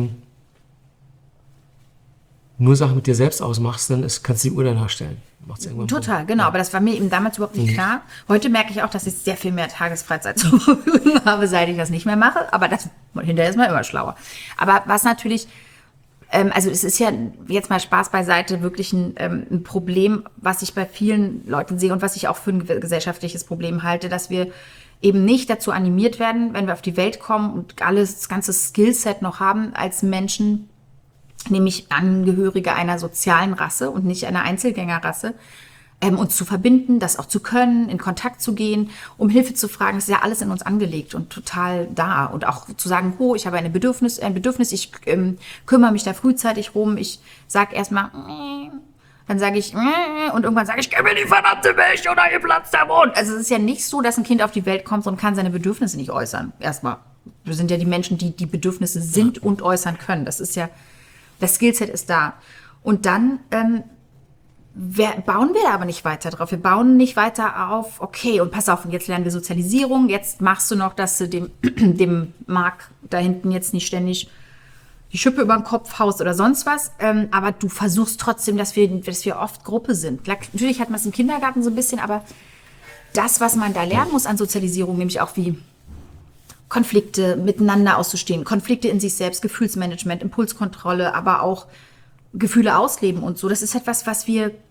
nur Sachen mit dir selbst ausmachst, dann kannst du die Uhr danach stellen. Macht's irgendwann total, genau. Ja. Aber das war mir eben damals überhaupt nicht klar. Heute merke ich auch, dass ich sehr viel mehr Tagesfreizeit zur Verfügung habe, seit ich das nicht mehr mache. Aber hinterher ist man immer schlauer. Aber was natürlich, also es ist ja jetzt mal Spaß beiseite, wirklich ein Problem, was ich bei vielen Leuten sehe und was ich auch für ein gesellschaftliches Problem halte, dass wir eben nicht dazu animiert werden, wenn wir auf die Welt kommen und das ganze Skillset noch haben, als Menschen nämlich Angehörige einer sozialen Rasse und nicht einer Einzelgängerrasse, uns zu verbinden, das auch zu können, in Kontakt zu gehen, um Hilfe zu fragen. Das ist ja alles in uns angelegt und total da. Und auch zu sagen, ich habe ein Bedürfnis, ich kümmere mich da frühzeitig rum, ich sage erstmal, dann sage ich, und irgendwann sage ich, gib mir die verdammte Milch oder ihr platzt der Mund. Also es ist ja nicht so, dass ein Kind auf die Welt kommt und kann seine Bedürfnisse nicht äußern. Erstmal. Wir sind ja die Menschen, die die Bedürfnisse sind und äußern können. Das ist ja, das Skillset ist da. Und dann bauen wir da aber nicht weiter drauf. Wir bauen nicht weiter auf, okay, und pass auf, und jetzt lernen wir Sozialisierung, jetzt machst du noch, dass du dem Mark da hinten jetzt nicht ständig die Schippe über den Kopf haust oder sonst was, aber du versuchst trotzdem, dass wir oft Gruppe sind. Natürlich hat man es im Kindergarten so ein bisschen, aber das, was man da lernen muss an Sozialisierung, nämlich auch wie Konflikte miteinander auszustehen, Konflikte in sich selbst, Gefühlsmanagement, Impulskontrolle, aber auch Gefühle ausleben und so. Das ist etwas, was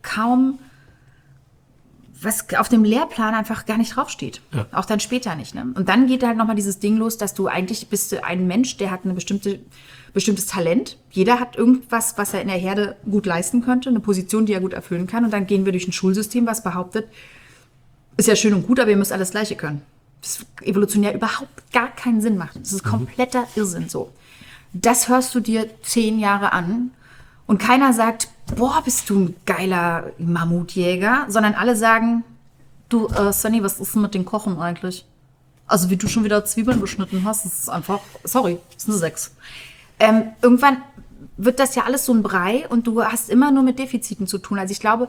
auf dem Lehrplan einfach gar nicht draufsteht. Ja. Auch dann später nicht. Ne? Und dann geht halt nochmal dieses Ding los, dass du eigentlich bist ein Mensch, der hat eine bestimmtes Talent. Jeder hat irgendwas, was er in der Herde gut leisten könnte, eine Position, die er gut erfüllen kann. Und dann gehen wir durch ein Schulsystem, was behauptet, ist ja schön und gut, aber ihr müsst alles Gleiche können. Das evolutionär überhaupt gar keinen Sinn macht. Das ist kompletter Irrsinn so. Das hörst du dir 10 Jahre an und keiner sagt, boah, bist du ein geiler Mammutjäger, sondern alle sagen, du, Sunny, was ist denn mit den Kochen eigentlich? Also wie du schon wieder Zwiebeln geschnitten hast, das ist einfach, sorry, das ist eine 6. Irgendwann wird das ja alles so ein Brei und du hast immer nur mit Defiziten zu tun. Also ich glaube,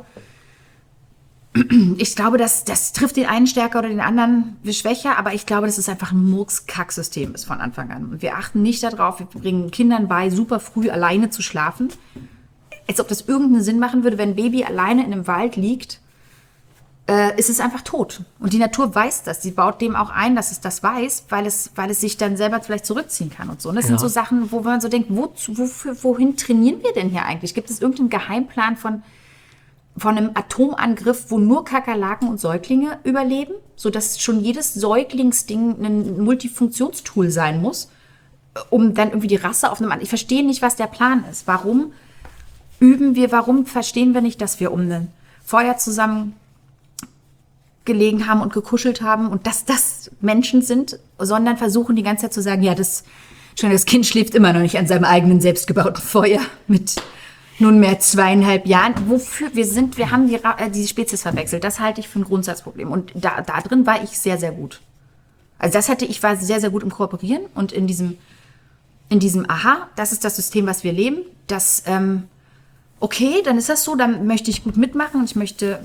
das trifft den einen stärker oder den anderen schwächer, aber ich glaube, dass es einfach ein Murks-Kack-System ist von Anfang an. Und wir achten nicht darauf, wir bringen Kindern bei, super früh alleine zu schlafen. Als ob das irgendeinen Sinn machen würde, wenn ein Baby alleine in einem Wald liegt, ist es einfach tot. Und die Natur weiß das. Sie baut dem auch ein, dass es das weiß, weil es sich dann selber vielleicht zurückziehen kann und so. Und das sind so Sachen, wo man so denkt, wohin trainieren wir denn hier eigentlich? Gibt es irgendeinen Geheimplan von einem Atomangriff, wo nur Kakerlaken und Säuglinge überleben, sodass schon jedes Säuglingsding ein Multifunktionstool sein muss, um dann irgendwie die Rasse auf einem anderen... Ich verstehe nicht, was der Plan ist. Warum verstehen wir nicht, dass wir um ein Feuer zusammen gelegen haben und gekuschelt haben und dass das Menschen sind, sondern versuchen die ganze Zeit zu sagen, ja, das Kind schläft immer noch nicht an seinem eigenen selbstgebauten Feuer mit nunmehr 2,5 Jahren. Wofür wir haben die Spezies verwechselt. Das halte ich für ein Grundsatzproblem. Und da drin war ich sehr, sehr gut. Also ich war sehr, sehr gut im Kooperieren und in diesem Aha, das ist das System, was wir leben. Das, okay, dann ist das so, dann möchte ich gut mitmachen und ich möchte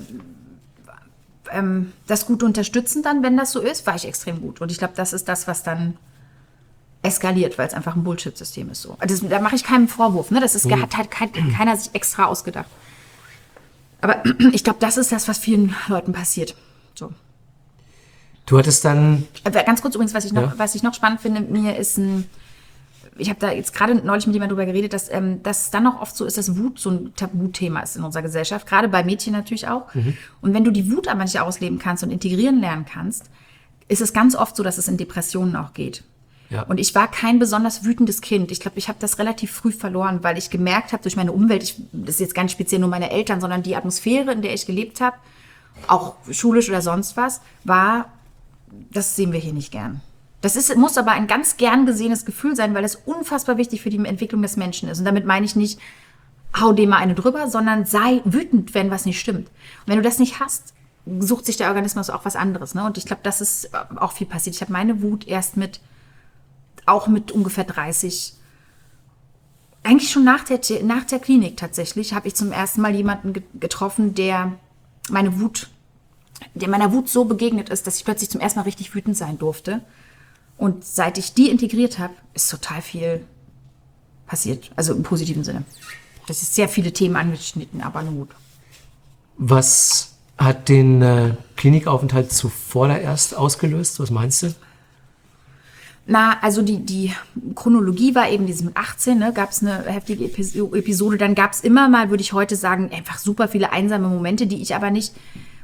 das gut unterstützen dann, wenn das so ist, war ich extrem gut. Und ich glaube, das ist das, was dann eskaliert, weil es einfach ein Bullshit-System ist so. Da mache ich keinen Vorwurf, ne? Das hat halt keiner sich extra ausgedacht. Aber ich glaube, das ist das, was vielen Leuten passiert. So. Du hattest dann... Ganz kurz übrigens, was ich noch spannend finde, ich habe da jetzt gerade neulich mit jemandem drüber geredet, dass es dann noch oft so ist, dass Wut so ein Tabuthema ist in unserer Gesellschaft, gerade bei Mädchen natürlich auch. Mhm. Und wenn du die Wut aber nicht ausleben kannst und integrieren lernen kannst, ist es ganz oft so, dass es in Depressionen auch geht. Ja. Und ich war kein besonders wütendes Kind. Ich glaube, ich habe das relativ früh verloren, weil ich gemerkt habe durch meine Umwelt, das ist jetzt ganz speziell nur meine Eltern, sondern die Atmosphäre, in der ich gelebt habe, auch schulisch oder sonst was, das sehen wir hier nicht gern. Muss aber ein ganz gern gesehenes Gefühl sein, weil es unfassbar wichtig für die Entwicklung des Menschen ist. Und damit meine ich nicht, hau dem mal eine drüber, sondern sei wütend, wenn was nicht stimmt. Und wenn du das nicht hast, sucht sich der Organismus auch was anderes. Ne? Und ich glaube, das ist auch viel passiert. Ich habe meine Wut erst mit ungefähr 30, eigentlich schon nach der Klinik tatsächlich, habe ich zum ersten Mal jemanden getroffen, der meiner Wut so begegnet ist, dass ich plötzlich zum ersten Mal richtig wütend sein durfte. Und seit ich die integriert habe, ist total viel passiert. Also im positiven Sinne. Das ist sehr viele Themen angeschnitten, aber nur gut. Was hat den Klinikaufenthalt zuvor erst ausgelöst? Was meinst du? Also die Chronologie war eben dieses mit 18, ne, gab es eine heftige Episode. Dann gab es immer mal, würde ich heute sagen, einfach super viele einsame Momente, die ich aber nicht...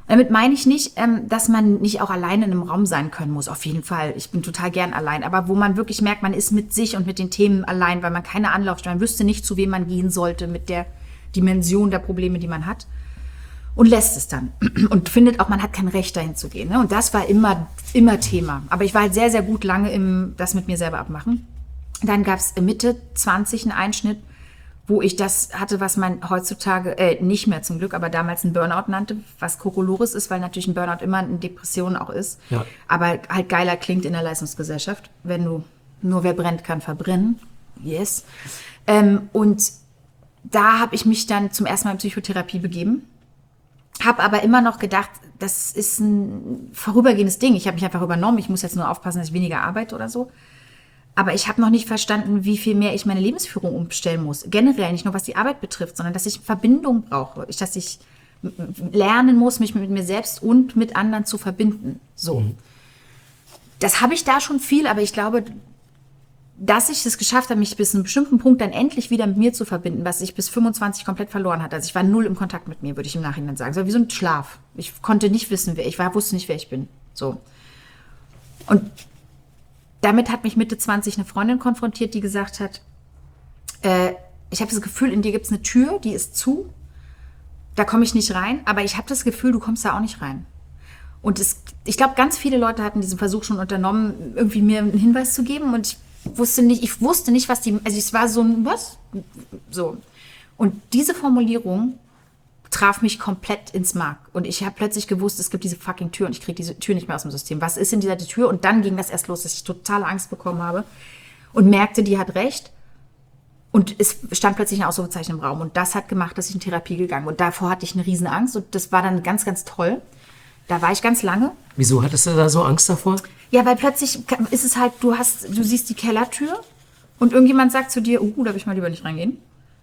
Damit meine ich nicht, dass man nicht auch alleine in einem Raum sein können muss. Auf jeden Fall. Ich bin total gern allein. Aber wo man wirklich merkt, man ist mit sich und mit den Themen allein, weil man keine Anlaufstelle, man wüsste nicht, zu wem man gehen sollte mit der Dimension der Probleme, die man hat. Und lässt es dann. Und findet auch, man hat kein Recht, dahin zu gehen. Ne? Und das war immer Thema. Aber ich war halt sehr, sehr gut lange im das mit mir selber abmachen. Dann gab es Mitte 20 einen Einschnitt, wo ich das hatte, was man heutzutage, nicht mehr zum Glück, aber damals ein Burnout nannte, was Kokolores ist, weil natürlich ein Burnout immer eine Depression auch ist. Ja. Aber halt geiler klingt in der Leistungsgesellschaft, wenn du nur wer brennt, kann verbrennen. Yes. Und da habe ich mich dann zum ersten Mal in Psychotherapie begeben. Habe aber immer noch gedacht, das ist ein vorübergehendes Ding. Ich habe mich einfach übernommen. Ich muss jetzt nur aufpassen, dass ich weniger arbeite oder so. Aber ich habe noch nicht verstanden, wie viel mehr ich meine Lebensführung umstellen muss. Generell, nicht nur was die Arbeit betrifft, sondern dass ich Verbindung brauche. Dass ich lernen muss, mich mit mir selbst und mit anderen zu verbinden. So. Das habe ich da schon viel, aber ich glaube, dass ich es geschafft habe, mich bis zu einem bestimmten Punkt dann endlich wieder mit mir zu verbinden, was ich bis 25 komplett verloren hatte. Also ich war null im Kontakt mit mir, würde ich im Nachhinein sagen. Es war wie so ein Schlaf. Ich konnte nicht wissen, wer ich war, wusste nicht, wer ich bin. So. Und damit hat mich Mitte 20 eine Freundin konfrontiert, die gesagt hat, ich habe das Gefühl, in dir gibt es eine Tür, die ist zu, da komme ich nicht rein, aber ich habe das Gefühl, du kommst da auch nicht rein. Und ich glaube, ganz viele Leute hatten diesen Versuch schon unternommen, irgendwie mir einen Hinweis zu geben und ich wusste nicht, was die, also es war so ein, was? So. Und diese Formulierung traf mich komplett ins Mark. Und ich habe plötzlich gewusst, es gibt diese fucking Tür und ich kriege diese Tür nicht mehr aus dem System. Was ist in dieser Tür? Und dann ging das erst los, dass ich totale Angst bekommen habe und merkte, die hat recht. Und es stand plötzlich ein Ausrufezeichen im Raum. Und das hat gemacht, dass ich in Therapie gegangen bin. Und davor hatte ich eine riesen Angst und das war dann ganz, ganz toll. Da war ich ganz lange. Wieso hattest du da so Angst davor? Ja, weil plötzlich ist es halt, du siehst die Kellertür und irgendjemand sagt zu dir, da will ich mal lieber nicht reingehen.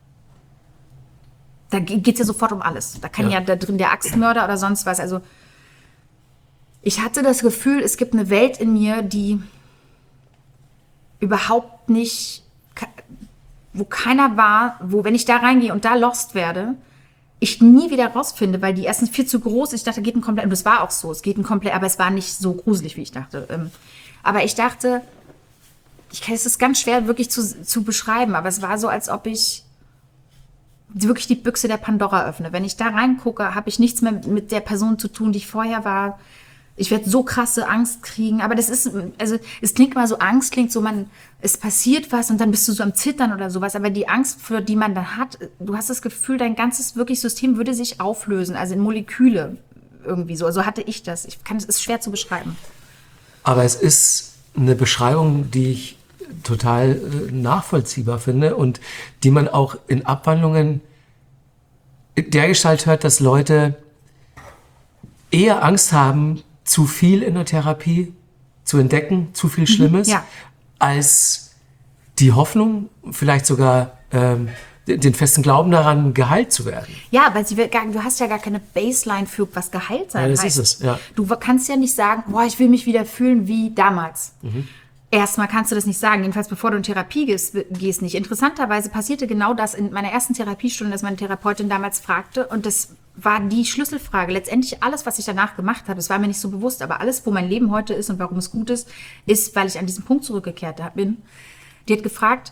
Da geht es ja sofort um alles. Da kann ja da drin der Axtmörder oder sonst was. Also ich hatte das Gefühl, es gibt eine Welt in mir, die überhaupt nicht, wo keiner war, wo, wenn ich da reingehe und da lost werde, ich nie wieder rausfinde, weil die erstens viel zu groß ist. Ich dachte, geht ein komplett, und das war auch so, es geht ein komplett, aber es war nicht so gruselig, wie ich dachte. Aber ich dachte, es ist ganz schwer wirklich zu beschreiben, aber es war so, als ob ich wirklich die Büchse der Pandora öffne. Wenn ich da reingucke, habe ich nichts mehr mit der Person zu tun, die ich vorher war. Ich werde so krasse Angst kriegen. Aber das ist, also es klingt mal so, Angst klingt so, es passiert was und dann bist du so am Zittern oder sowas. Aber die Angst, für die man dann hat, du hast das Gefühl, dein ganzes wirklich System würde sich auflösen. Also in Moleküle irgendwie so. Also hatte ich das. Es ist schwer zu beschreiben. Aber es ist eine Beschreibung, die ich total nachvollziehbar finde und die man auch in Abwandlungen dergestalt hört, dass Leute eher Angst haben, zu viel in der Therapie zu entdecken, zu viel Schlimmes, als die Hoffnung, vielleicht sogar den festen Glauben daran, geheilt zu werden. Ja, weil du hast ja gar keine Baseline für was geheilt sein heißt. Ja, das ist es, ja. Du kannst ja nicht sagen, ich will mich wieder fühlen wie damals. Erstmal kannst du das nicht sagen, jedenfalls bevor du in Therapie gehst nicht. Interessanterweise passierte genau das in meiner ersten Therapiestunde, dass meine Therapeutin damals fragte und das war die Schlüsselfrage. Letztendlich alles, was ich danach gemacht habe, das war mir nicht so bewusst, aber alles, wo mein Leben heute ist und warum es gut ist, weil ich an diesen Punkt zurückgekehrt bin. Die hat gefragt,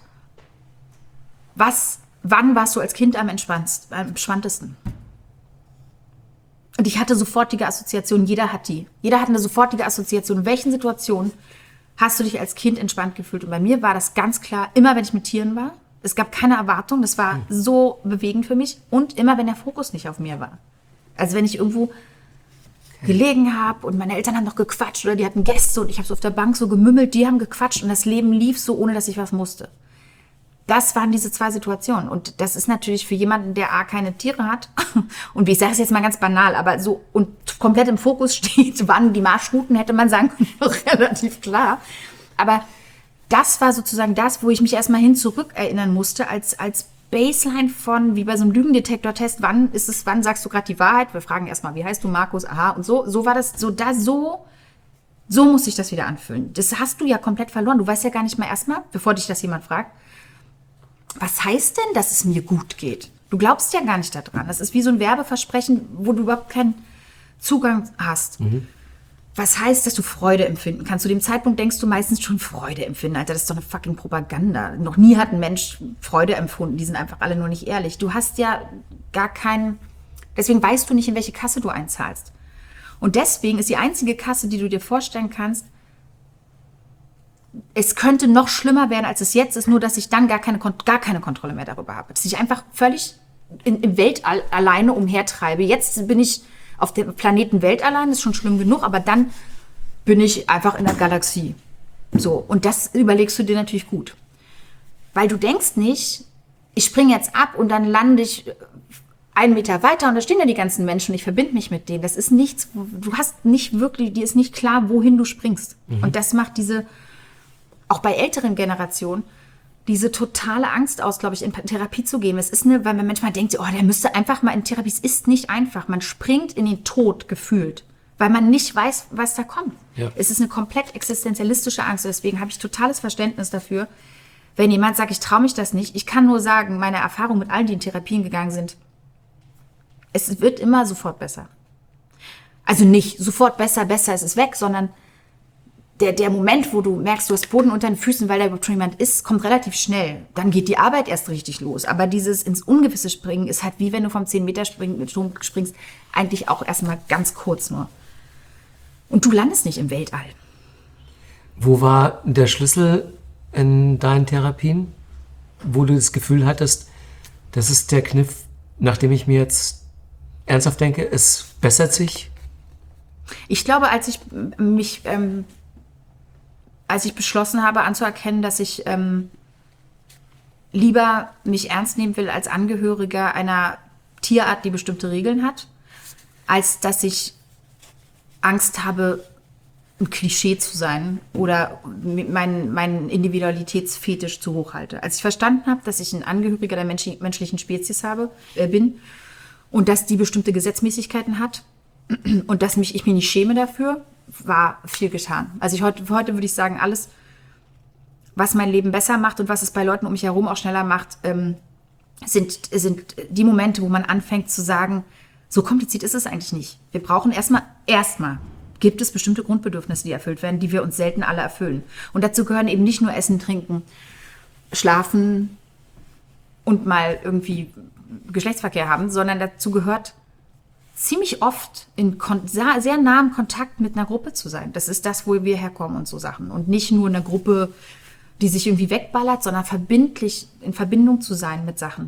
wann warst du als Kind am entspanntesten? Und ich hatte sofortige Assoziationen, jeder hat die. Jeder hat eine sofortige Assoziation. In welchen Situationen hast du dich als Kind entspannt gefühlt? Und bei mir war das ganz klar, immer wenn ich mit Tieren war. Es gab keine Erwartung, das war so bewegend für mich. Und immer, wenn der Fokus nicht auf mir war. Also wenn ich irgendwo gelegen habe und meine Eltern haben noch gequatscht oder die hatten Gäste und ich habe so auf der Bank so gemümmelt, die haben gequatscht und das Leben lief so, ohne dass ich was musste. Das waren diese zwei Situationen. Und das ist natürlich für jemanden, der keine Tiere hat und ich sage es jetzt mal ganz banal, aber so und komplett im Fokus steht, wann die Marschrouten, hätte man sagen können, relativ klar. Aber das war sozusagen das, wo ich mich erstmal zurückerinnern musste, als Baseline von, wie bei so einem Lügendetektor-Test, wann sagst du gerade die Wahrheit? Wir fragen erstmal, wie heißt du, Markus? Aha, und so war das, so muss sich das wieder anfühlen. Das hast du ja komplett verloren. Du weißt ja gar nicht mal erstmal, bevor dich das jemand fragt, was heißt denn, dass es mir gut geht? Du glaubst ja gar nicht daran. Das ist wie so ein Werbeversprechen, wo du überhaupt keinen Zugang hast. Was heißt, dass du Freude empfinden kannst? Zu dem Zeitpunkt denkst du meistens schon Freude empfinden. Alter, das ist doch eine fucking Propaganda. Noch nie hat ein Mensch Freude empfunden. Die sind einfach alle nur nicht ehrlich. Du hast ja gar keinen... Deswegen weißt du nicht, in welche Kasse du einzahlst. Und deswegen ist die einzige Kasse, die du dir vorstellen kannst, es könnte noch schlimmer werden, als es jetzt ist, nur dass ich dann gar keine Kontrolle mehr darüber habe. Dass ich einfach völlig im Weltall alleine umhertreibe. Jetzt bin ich auf dem Planeten Welt allein, ist schon schlimm genug, aber dann bin ich einfach in der Galaxie. So, und das überlegst du dir natürlich gut. Weil du denkst nicht, ich springe jetzt ab und dann lande ich 1 Meter weiter und da stehen ja die ganzen Menschen und ich verbinde mich mit denen. Das ist nichts, du hast nicht wirklich, dir ist nicht klar, wohin du springst. Und das macht auch bei älteren Generationen, diese totale Angst aus, glaube ich, in Therapie zu gehen. Es ist weil man manchmal denkt, oh, der müsste einfach mal in Therapie. Es ist nicht einfach. Man springt in den Tod gefühlt, weil man nicht weiß, was da kommt. Ja. Es ist eine komplett existenzialistische Angst. Deswegen habe ich totales Verständnis dafür, wenn jemand sagt, ich traue mich das nicht. Ich kann nur sagen, meine Erfahrung mit allen, die in Therapien gegangen sind, es wird immer sofort besser. Also nicht sofort besser, es ist weg, sondern der Moment, wo du merkst, du hast Boden unter den Füßen, weil da überhaupt schon jemand ist, kommt relativ schnell. Dann geht die Arbeit erst richtig los. Aber dieses ins Ungewisse Springen ist halt wie wenn du vom 10-Meter-Sprung springst, eigentlich auch erstmal ganz kurz nur. Und du landest nicht im Weltall. Wo war der Schlüssel in deinen Therapien, wo du das Gefühl hattest, das ist der Kniff, nachdem ich mir jetzt ernsthaft denke, es bessert sich? Ich glaube, als ich beschlossen habe anzuerkennen, dass ich lieber mich ernst nehmen will als Angehöriger einer Tierart, die bestimmte Regeln hat, als dass ich Angst habe, ein Klischee zu sein oder meinen Individualitätsfetisch zu hoch halte. Als ich verstanden habe, dass ich ein Angehöriger der menschlichen Spezies bin und dass die bestimmte Gesetzmäßigkeiten hat und dass ich mich nicht schäme dafür, war viel getan. Also heute würde ich sagen, alles, was mein Leben besser macht und was es bei Leuten um mich herum auch schneller macht, sind die Momente, wo man anfängt zu sagen, so kompliziert ist es eigentlich nicht. Wir brauchen erstmal gibt es bestimmte Grundbedürfnisse, die erfüllt werden, die wir uns selten alle erfüllen. Und dazu gehören eben nicht nur Essen, Trinken, Schlafen und mal irgendwie Geschlechtsverkehr haben, sondern dazu gehört ziemlich oft in sehr nahem Kontakt mit einer Gruppe zu sein. Das ist das, wo wir herkommen und so Sachen. Und nicht nur eine Gruppe, die sich irgendwie wegballert, sondern verbindlich in Verbindung zu sein mit Sachen.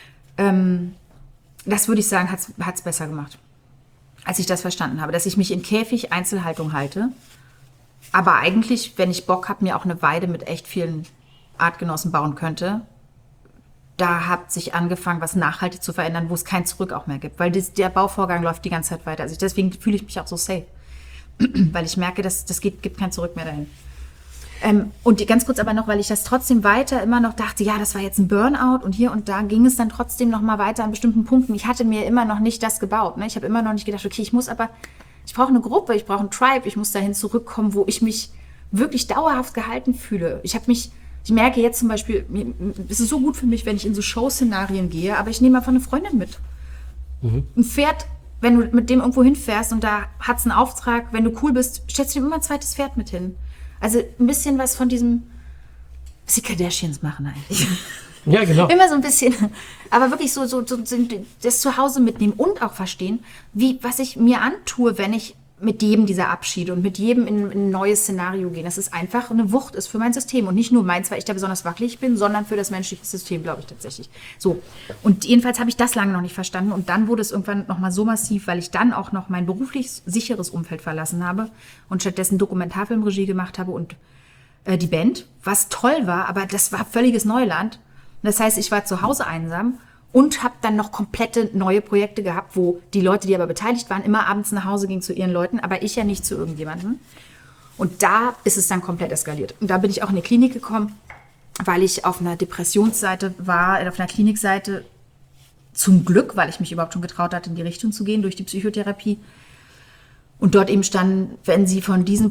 Das würde ich sagen, hat's besser gemacht, als ich das verstanden habe. Dass ich mich in Käfig Einzelhaltung halte, aber eigentlich, wenn ich Bock habe, mir auch eine Weide mit echt vielen Artgenossen bauen könnte. Da hat sich angefangen, was nachhaltig zu verändern, wo es kein Zurück auch mehr gibt. Weil der Bauvorgang läuft die ganze Zeit weiter. Also deswegen fühle ich mich auch so safe. Weil ich merke, dass gibt kein Zurück mehr dahin. Und ganz kurz aber noch, weil ich das trotzdem weiter immer noch dachte, ja, das war jetzt ein Burnout und hier und da ging es dann trotzdem noch mal weiter an bestimmten Punkten. Ich hatte mir immer noch nicht das gebaut. Ne? Ich habe immer noch nicht gedacht, okay, ich brauche eine Gruppe, ich brauche einen Tribe, ich muss dahin zurückkommen, wo ich mich wirklich dauerhaft gehalten fühle. Ich merke jetzt zum Beispiel, es ist so gut für mich, wenn ich in so Show-Szenarien gehe, aber ich nehme einfach eine Freundin mit. Ein Pferd, wenn du mit dem irgendwo hinfährst und da hat es einen Auftrag, wenn du cool bist, stellst du ihm immer ein zweites Pferd mit hin. Also ein bisschen was von diesem, was die Kardashians machen eigentlich. Ja, genau. Immer so ein bisschen, aber wirklich so das zu Hause mitnehmen und auch verstehen, was ich mir antue, wenn ich mit jedem dieser Abschiede und mit jedem in ein neues Szenario gehen. Das ist einfach eine Wucht ist für mein System. Und nicht nur meins, weil ich da besonders wackelig bin, sondern für das menschliche System, glaube ich tatsächlich. So. Und jedenfalls habe ich das lange noch nicht verstanden. Und dann wurde es irgendwann nochmal so massiv, weil ich dann auch noch mein beruflich sicheres Umfeld verlassen habe und stattdessen Dokumentarfilmregie gemacht habe und die Band, was toll war, aber das war völliges Neuland. Das heißt, ich war zu Hause einsam und habe dann noch komplette neue Projekte gehabt, wo die Leute, die aber beteiligt waren, immer abends nach Hause gingen zu ihren Leuten, aber ich ja nicht zu irgendjemandem. Und da ist es dann komplett eskaliert. Und da bin ich auch in die Klinik gekommen, weil ich auf einer Depressionsseite war, auf einer Klinikseite, zum Glück, weil ich mich überhaupt schon getraut hatte, in die Richtung zu gehen, durch die Psychotherapie. Und dort eben stand, wenn Sie von diesen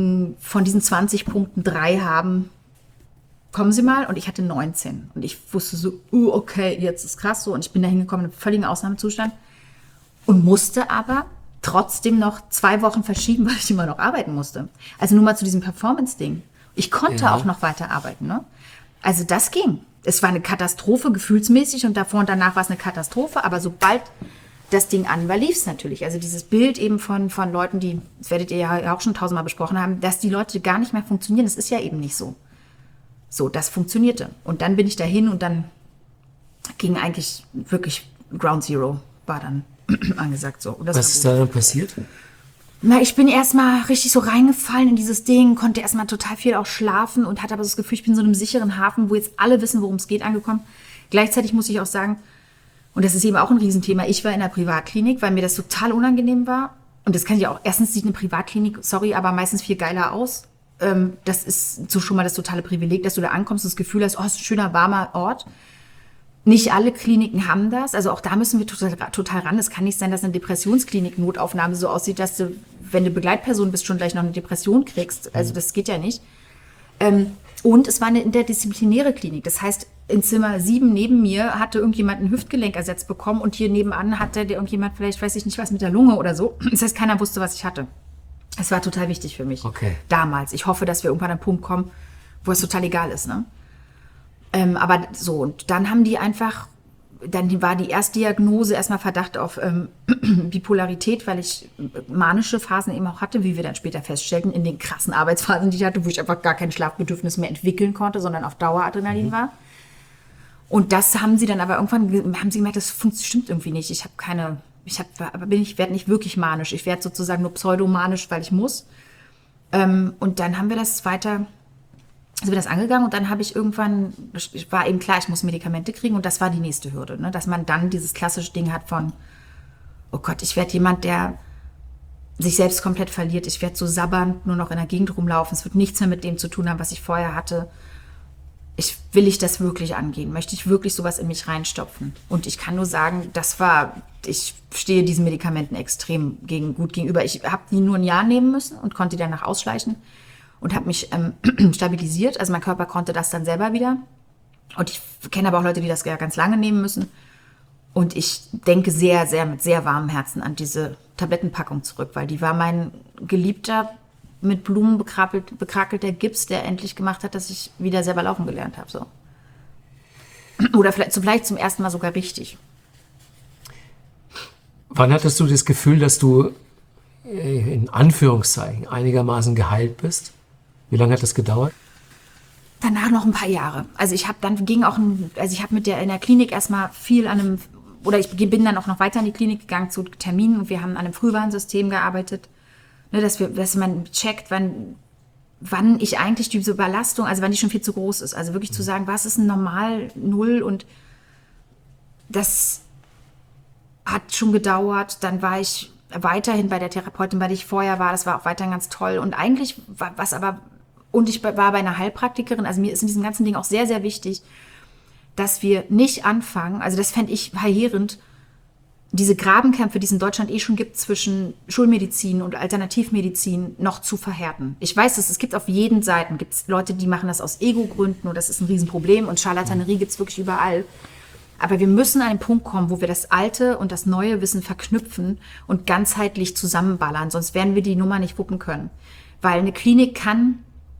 20 Punkten 3 haben, kommen Sie mal. Und ich hatte 19. Und ich wusste so, okay, jetzt ist krass so. Und ich bin da hingekommen in einem völligen Ausnahmezustand. Und musste aber trotzdem noch 2 Wochen verschieben, weil ich immer noch arbeiten musste. Also nur mal zu diesem Performance-Ding. Ich konnte auch noch weiter arbeiten. Ne? Also das ging. Es war eine Katastrophe, gefühlsmäßig, und davor und danach war es eine Katastrophe. Aber sobald das Ding an war, lief es natürlich. Also dieses Bild eben von Leuten, das werdet ihr ja auch schon 1000-mal besprochen haben, dass die Leute gar nicht mehr funktionieren, das ist ja eben nicht so. So, das funktionierte. Und dann bin ich dahin und dann ging eigentlich wirklich Ground Zero, war dann angesagt. So. Und das Was ist da dann passiert? Na, ich bin erstmal richtig so reingefallen in dieses Ding, konnte erstmal total viel auch schlafen und hatte aber das Gefühl, ich bin in so einem sicheren Hafen, wo jetzt alle wissen, worum es geht, angekommen. Gleichzeitig muss ich auch sagen, und das ist eben auch ein Riesenthema, ich war in einer Privatklinik, weil mir das total unangenehm war. Und das kann ich auch, erstens sieht eine Privatklinik, sorry, aber meistens viel geiler aus. Das ist so schon mal das totale Privileg, dass du da ankommst und das Gefühl hast, oh, es ist ein schöner, warmer Ort. Nicht alle Kliniken haben das, also auch da müssen wir total ran. Es kann nicht sein, dass eine Depressionsklinik-Notaufnahme so aussieht, dass du, wenn du Begleitperson bist, schon gleich noch eine Depression kriegst. Also das geht ja nicht. Und es war eine interdisziplinäre Klinik. Das heißt, in Zimmer 7 neben mir hatte irgendjemand ein Hüftgelenk ersetzt bekommen und hier nebenan hatte irgendjemand vielleicht, weiß ich nicht was, mit der Lunge oder so. Das heißt, keiner wusste, was ich hatte. Es war total wichtig für mich. Okay. Damals. Ich hoffe, dass wir irgendwann an einen Punkt kommen, wo es total egal ist, ne? Aber so, und dann haben die einfach, dann war die Erstdiagnose erstmal Verdacht auf Bipolarität, weil ich manische Phasen eben auch hatte, wie wir dann später feststellten, in den krassen Arbeitsphasen, die ich hatte, wo ich einfach gar kein Schlafbedürfnis mehr entwickeln konnte, sondern auf Daueradrenalin war. Und das haben sie dann aber irgendwann, haben sie gemerkt, das stimmt irgendwie nicht. Ich werde nicht wirklich manisch. Ich werde sozusagen nur pseudomanisch, weil ich muss. Und dann haben wir das weiter, sind wir das angegangen, und dann habe ich irgendwann, war eben klar, ich muss Medikamente kriegen, und das war die nächste Hürde, ne? Dass man dann dieses klassische Ding hat von, oh Gott, ich werde jemand, der sich selbst komplett verliert, ich werde so sabbernd nur noch in der Gegend rumlaufen, es wird nichts mehr mit dem zu tun haben, was ich vorher hatte. Will ich das wirklich angehen? Möchte ich wirklich sowas in mich reinstopfen? Und ich kann nur sagen, ich stehe diesen Medikamenten extrem gut gegenüber. Ich habe die nur ein Jahr nehmen müssen und konnte die danach ausschleichen und habe mich stabilisiert. Also mein Körper konnte das dann selber wieder. Und ich kenne aber auch Leute, die das ja ganz lange nehmen müssen. Und ich denke sehr, sehr mit sehr warmem Herzen an diese Tablettenpackung zurück, weil die war mein geliebter, mit Blumen bekrakelter Gips, der endlich gemacht hat, dass ich wieder selber laufen gelernt habe. So. Oder vielleicht zum ersten Mal sogar richtig. Wann hattest du das Gefühl, dass du in Anführungszeichen einigermaßen geheilt bist? Wie lange hat das gedauert? Danach noch ein paar Jahre. Also ich habe in der Klinik erstmal viel ich bin dann auch noch weiter in die Klinik gegangen zu Terminen, und wir haben an einem Frühwarnsystem gearbeitet, ne, dass man checkt, wann ich eigentlich diese Überlastung, also wann die schon viel zu groß ist. Also wirklich zu sagen, was ist ein normal Null, und das hat schon gedauert. Dann war ich weiterhin bei der Therapeutin, bei der ich vorher war. Das war auch weiterhin ganz toll. Und eigentlich ich war bei einer Heilpraktikerin. Also mir ist in diesem ganzen Ding auch sehr, sehr wichtig, dass wir nicht anfangen, also das fände ich verheerend, diese Grabenkämpfe, die es in Deutschland schon gibt, zwischen Schulmedizin und Alternativmedizin noch zu verhärten. Ich weiß, es gibt auf jeden Seiten gibt's Leute, die machen das aus Ego-Gründen, und das ist ein Riesenproblem, und Scharlatanerie gibt es wirklich überall. Aber wir müssen an einen Punkt kommen, wo wir das alte und das neue Wissen verknüpfen und ganzheitlich zusammenballern, sonst werden wir die Nummer nicht wuppen können. Weil eine Klinik kann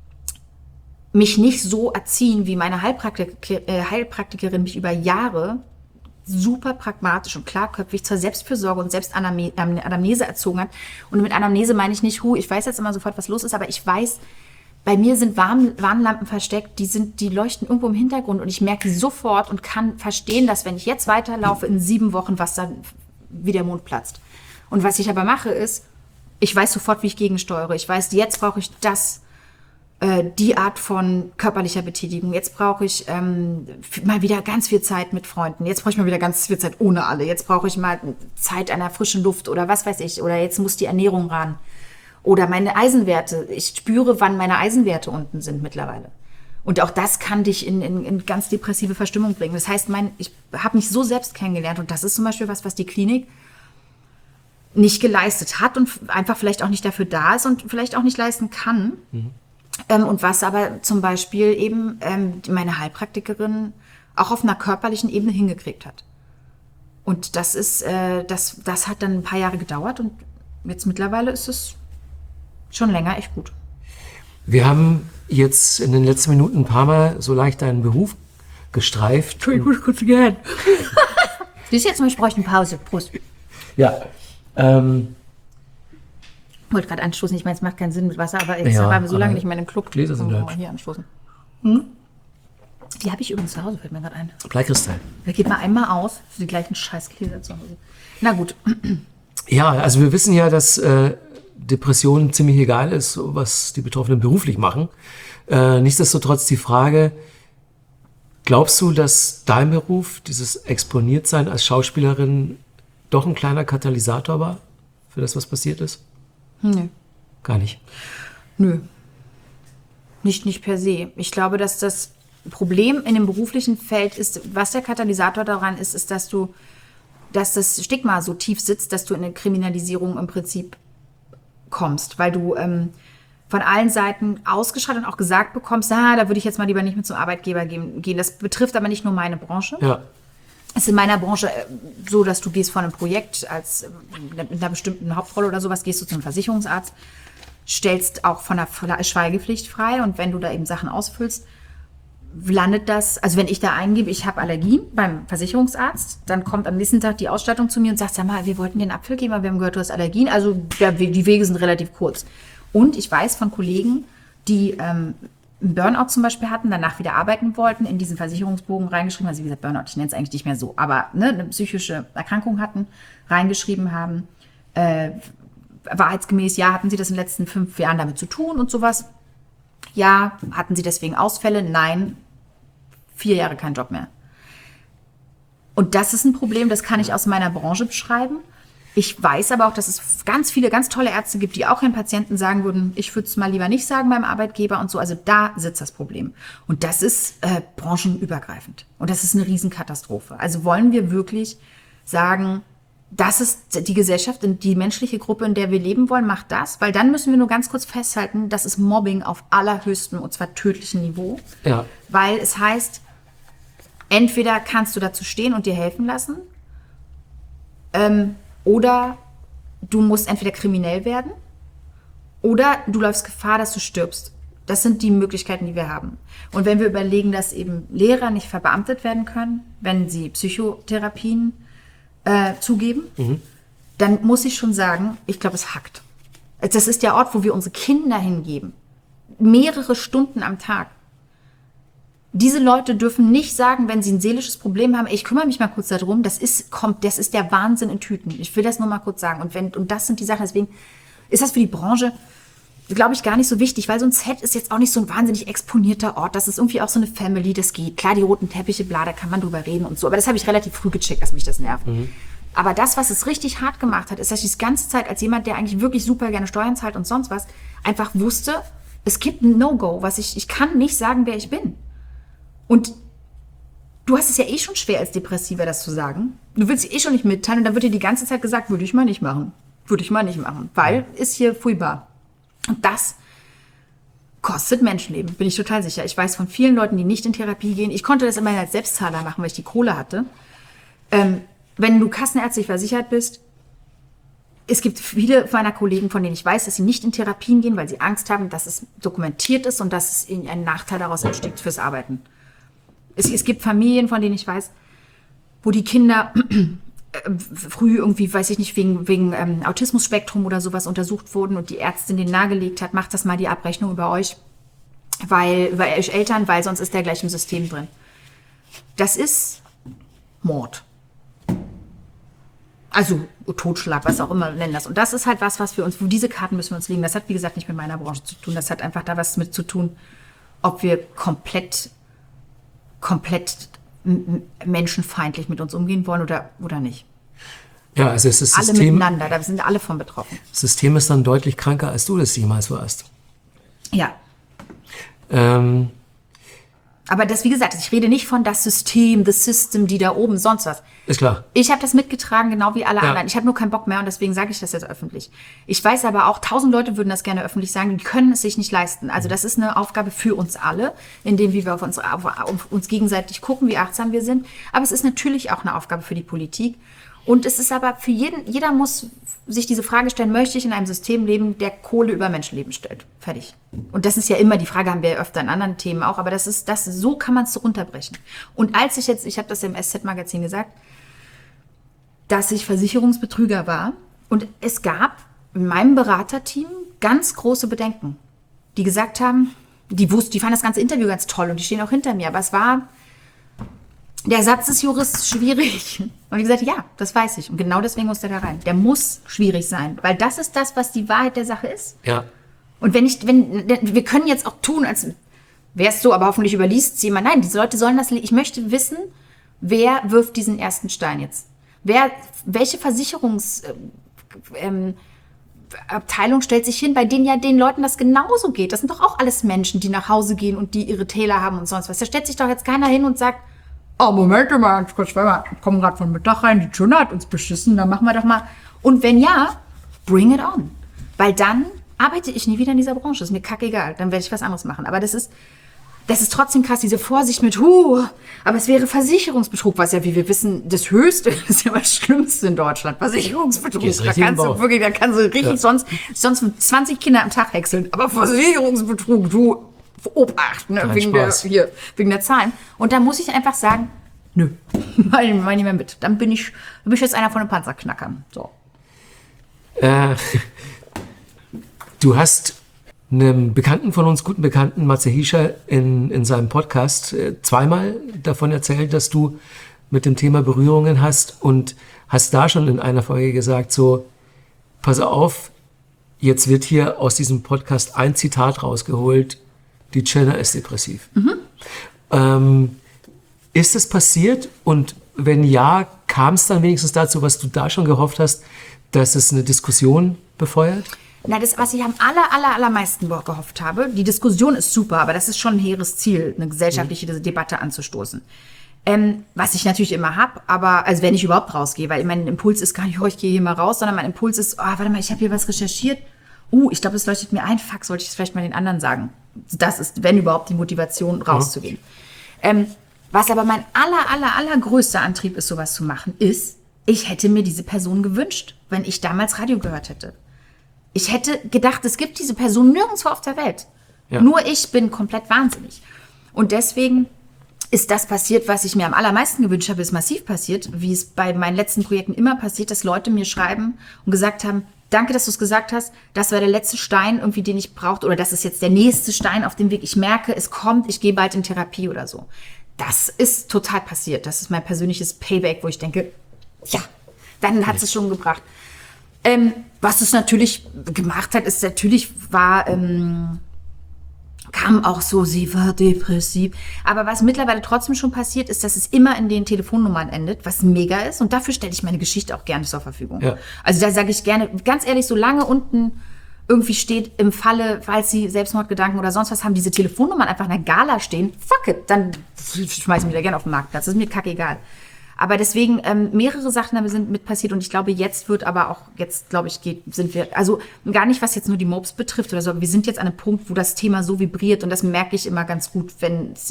mich nicht so erziehen, wie meine Heilpraktikerin mich über Jahre super pragmatisch und klarköpfig zur Selbstfürsorge und Selbstanamnese erzogen hat. Und mit Anamnese meine ich nicht, ich weiß jetzt immer sofort, was los ist, aber ich weiß, bei mir sind Warnlampen versteckt, die leuchten irgendwo im Hintergrund, und ich merke die sofort und kann verstehen, dass wenn ich jetzt weiterlaufe, in 7 Wochen, was dann wie der Mond platzt. Und was ich aber mache ist, ich weiß sofort, wie ich gegensteuere. Ich weiß, jetzt brauche ich die Art von körperlicher Betätigung. Jetzt brauche ich mal wieder ganz viel Zeit mit Freunden. Jetzt brauche ich mal wieder ganz viel Zeit ohne alle. Jetzt brauche ich mal Zeit an der frischen Luft oder was weiß ich. Oder jetzt muss die Ernährung ran. Oder meine Eisenwerte. Ich spüre, wann meine Eisenwerte unten sind mittlerweile. Und auch das kann dich in ganz depressive Verstimmung bringen. Das heißt, ich habe mich so selbst kennengelernt. Und das ist zum Beispiel was die Klinik nicht geleistet hat und einfach vielleicht auch nicht dafür da ist und vielleicht auch nicht leisten kann. Mhm. Und was aber zum Beispiel eben meine Heilpraktikerin auch auf einer körperlichen Ebene hingekriegt hat. Und das hat dann ein paar Jahre gedauert, und jetzt mittlerweile ist es schon länger echt gut. Wir haben jetzt in den letzten Minuten ein paar Mal so leicht deinen Beruf gestreift. Entschuldigung, ich muss kurz gehen. Siehst du, jetzt ich bräuchte eine Pause. Prost. Ja. Ich wollte gerade anstoßen, ich meine, es macht keinen Sinn mit Wasser, aber jetzt waren wir so lange nicht mehr in dem Club. Gläser sind mal hier anstoßen. Die habe ich übrigens zu Hause, fällt mir gerade ein. Bleikristall. Da geht mal einmal aus für die gleichen Scheißgläser zu Hause. Na gut. Ja, also wir wissen ja, dass Depression ziemlich egal ist, was die Betroffenen beruflich machen. Nichtsdestotrotz die Frage, glaubst du, dass dein Beruf, dieses Exponiertsein als Schauspielerin, doch ein kleiner Katalysator war für das, was passiert ist? Nö. Gar nicht. Nö. Nicht per se. Ich glaube, dass das Problem in dem beruflichen Feld ist, was der Katalysator daran ist, dass das Stigma so tief sitzt, dass du in eine Kriminalisierung im Prinzip kommst, weil du von allen Seiten ausgeschreit und auch gesagt bekommst, da würde ich jetzt mal lieber nicht mit zum Arbeitgeber gehen. Das betrifft aber nicht nur meine Branche. Ja. Es ist in meiner Branche so, dass du gehst von einem Projekt mit einer bestimmten Hauptrolle oder sowas, gehst du zum Versicherungsarzt, stellst auch von der Schweigepflicht frei und wenn du da eben Sachen ausfüllst, landet das, also wenn ich da eingebe, ich habe Allergien beim Versicherungsarzt, dann kommt am nächsten Tag die Ausstattung zu mir und sagt, sag mal, wir wollten dir einen Apfel geben, aber wir haben gehört, du hast Allergien, also die Wege sind relativ kurz. Und ich weiß von Kollegen, die einen Burnout zum Beispiel hatten, danach wieder arbeiten wollten, in diesen Versicherungsbogen reingeschrieben, also wie gesagt, Burnout, ich nenne es eigentlich nicht mehr so, aber eine psychische Erkrankung hatten, reingeschrieben haben, wahrheitsgemäß, ja, hatten sie das in den letzten 5 Jahren damit zu tun und sowas. Ja, hatten sie deswegen Ausfälle? Nein, 4 Jahre kein Job mehr. Und das ist ein Problem, das kann ich aus meiner Branche beschreiben. Ich weiß aber auch, dass es ganz viele, ganz tolle Ärzte gibt, die auch ihren Patienten sagen würden, ich würde es mal lieber nicht sagen beim Arbeitgeber und so. Also da sitzt das Problem. Und das ist branchenübergreifend. Und das ist eine Riesenkatastrophe. Also wollen wir wirklich sagen, das ist die Gesellschaft, die menschliche Gruppe, in der wir leben wollen, macht das. Weil dann müssen wir nur ganz kurz festhalten, das ist Mobbing auf allerhöchstem, und zwar tödlichem Niveau. Ja. Weil es heißt, entweder kannst du dazu stehen und dir helfen lassen, oder du musst entweder kriminell werden oder du läufst Gefahr, dass du stirbst. Das sind die Möglichkeiten, die wir haben. Und wenn wir überlegen, dass eben Lehrer nicht verbeamtet werden können, wenn sie Psychotherapien zugeben, dann muss ich schon sagen, ich glaube, es hackt. Das ist der Ort, wo wir unsere Kinder hingeben. Mehrere Stunden am Tag. Diese Leute dürfen nicht sagen, wenn sie ein seelisches Problem haben, ich kümmere mich mal kurz darum, das ist der Wahnsinn in Tüten. Ich will das nur mal kurz sagen. Und das sind die Sachen, deswegen ist das für die Branche, glaube ich, gar nicht so wichtig, weil so ein Set ist jetzt auch nicht so ein wahnsinnig exponierter Ort. Das ist irgendwie auch so eine Family, das geht. Klar, die roten Teppiche, bla, da kann man drüber reden und so. Aber das habe ich relativ früh gecheckt, dass mich das nervt. Aber das, was es richtig hart gemacht hat, ist, dass ich die ganze Zeit als jemand, der eigentlich wirklich super gerne Steuern zahlt und sonst was, einfach wusste, es gibt ein No-Go, ich kann nicht sagen, wer ich bin. Und du hast es ja eh schon schwer als Depressiver, das zu sagen. Du willst dich eh schon nicht mitteilen und dann wird dir die ganze Zeit gesagt, würde ich mal nicht machen. Würde ich mal nicht machen, weil ist hier furchtbar. Und das kostet Menschenleben, bin ich total sicher. Ich weiß von vielen Leuten, die nicht in Therapie gehen. Ich konnte das immerhin als Selbstzahler machen, weil ich die Kohle hatte. Wenn du kassenärztlich versichert bist, es gibt viele meiner Kollegen, von denen ich weiß, dass sie nicht in Therapien gehen, weil sie Angst haben, dass es dokumentiert ist und dass es ihnen ein Nachteil daraus entsteht fürs Arbeiten. Es gibt Familien, von denen ich weiß, wo die Kinder früh irgendwie, weiß ich nicht, wegen Autismus-Spektrum oder sowas untersucht wurden und die Ärztin denen nahegelegt hat, macht das mal die Abrechnung über euch, weil euch Eltern, weil sonst ist der gleich im System drin. Das ist Mord. Also Totschlag, was auch immer nennen das. Und das ist halt was wir uns, wo diese Karten müssen wir uns legen. Das hat, wie gesagt, nicht mit meiner Branche zu tun. Das hat einfach da was mit zu tun, ob wir komplett menschenfeindlich mit uns umgehen wollen oder nicht. Ja, also es ist alle System, miteinander, da sind alle von betroffen. das System ist dann deutlich kranker, als du das jemals warst. Ja. Aber das, wie gesagt, ich rede nicht von das System, the system, die da oben, sonst was. ist klar. Ich habe das mitgetragen, genau wie alle anderen. Ich habe nur keinen Bock mehr und deswegen sage ich das jetzt öffentlich. Ich weiß aber auch, 1000 Leute würden das gerne öffentlich sagen, die können es sich nicht leisten. Also das ist eine Aufgabe für uns alle, indem wir auf uns gegenseitig gucken, wie achtsam wir sind. Aber es ist natürlich auch eine Aufgabe für die Politik. Und es ist aber für jeder muss sich diese Frage stellen, möchte ich in einem System leben, der Kohle über Menschenleben stellt? Fertig. Und das ist ja immer, die Frage haben wir ja öfter in anderen Themen auch, aber so kann man es so runterbrechen. Und als ich habe das ja im SZ-Magazin gesagt, dass ich Versicherungsbetrüger war und es gab in meinem Beraterteam ganz große Bedenken, die gesagt haben, die fanden das ganze Interview ganz toll und die stehen auch hinter mir, aber es war, der Satz des Juristen schwierig. Und ich gesagt, ja, das weiß ich. Und genau deswegen muss der da rein. Der muss schwierig sein, weil das ist das, was die Wahrheit der Sache ist. Ja. Und wir können jetzt auch tun, als wäre es so, aber hoffentlich überliest es jemand. Nein, diese Leute sollen das, ich möchte wissen, wer wirft diesen ersten Stein jetzt? Welche Versicherungsabteilung stellt sich hin, bei denen ja den Leuten das genauso geht? Das sind doch auch alles Menschen, die nach Hause gehen und die ihre Täler haben und sonst was. Da stellt sich doch jetzt keiner hin und sagt, oh, Moment mal, kurz, wir kommen gerade von Mittag rein, die Tuna hat uns beschissen, dann machen wir doch mal. Und wenn ja, bring it on. Weil dann arbeite ich nie wieder in dieser Branche. Ist mir kackegal, dann werde ich was anderes machen. Aber das ist trotzdem krass, diese Vorsicht mit, aber es wäre Versicherungsbetrug, was ja, wie wir wissen, das Höchste, das ist ja das Schlimmste in Deutschland. Versicherungsbetrug. Da kannst du richtig sonst 20 Kinder am Tag häckseln. Aber Versicherungsbetrug, du, Obacht, ne, wegen der Zahlen. Und da muss ich einfach sagen, nö, mach nicht mehr mit. Dann bin ich jetzt einer von den Panzerknackern. So. Du hast einem Bekannten von uns, guten Bekannten, Matze Hiescher, in seinem Podcast zweimal davon erzählt, dass du mit dem Thema Berührungen hast und hast da schon in einer Folge gesagt, so, pass auf, jetzt wird hier aus diesem Podcast ein Zitat rausgeholt, die Jenna ist depressiv. Ist es passiert? Und wenn ja, kam es dann wenigstens dazu, was du da schon gehofft hast, dass es eine Diskussion befeuert? Na, das, was ich am allermeisten gehofft habe, die Diskussion ist super, aber das ist schon ein hehres Ziel, eine gesellschaftliche Debatte anzustoßen. Was ich natürlich immer habe, aber, also wenn ich überhaupt rausgehe, weil mein Impuls ist gar nicht, ich gehe hier mal raus, sondern mein Impuls ist, warte mal, ich habe hier was recherchiert. Ich glaube, es leuchtet mir ein, fuck, sollte ich es vielleicht mal den anderen sagen. Das ist, wenn überhaupt, die Motivation, rauszugehen. Was aber mein allergrößter Antrieb ist, sowas zu machen, ist, ich hätte mir diese Person gewünscht, wenn ich damals Radio gehört hätte. Ich hätte gedacht, es gibt diese Person nirgendwo auf der Welt. Ja. Nur ich bin komplett wahnsinnig. Und deswegen ist das passiert, was ich mir am allermeisten gewünscht habe, ist massiv passiert, wie es bei meinen letzten Projekten immer passiert, dass Leute mir schreiben und gesagt haben, danke, dass du es gesagt hast, das war der letzte Stein, irgendwie, den ich brauchte, oder das ist jetzt der nächste Stein auf dem Weg. Ich merke, es kommt, ich gehe bald in Therapie oder so. Das ist total passiert. Das ist mein persönliches Payback, wo ich denke, ja, dann hat es schon gebracht. Was es natürlich gemacht hat, ist kam auch so, sie war depressiv. Aber was mittlerweile trotzdem schon passiert, ist, dass es immer in den Telefonnummern endet, was mega ist. Und dafür stelle ich meine Geschichte auch gerne zur Verfügung. Ja. Also da sage ich gerne, ganz ehrlich, solange unten irgendwie steht, im Falle, falls Sie Selbstmordgedanken oder sonst was haben, diese Telefonnummern einfach in der Gala stehen, fuck it, dann schmeißen wir da gerne auf den Marktplatz. Das ist mir kackegal. Aber deswegen, mehrere Sachen sind mit passiert und ich glaube, jetzt sind wir, also gar nicht, was jetzt nur die Mobs betrifft oder so, aber wir sind jetzt an einem Punkt, wo das Thema so vibriert und das merke ich immer ganz gut, es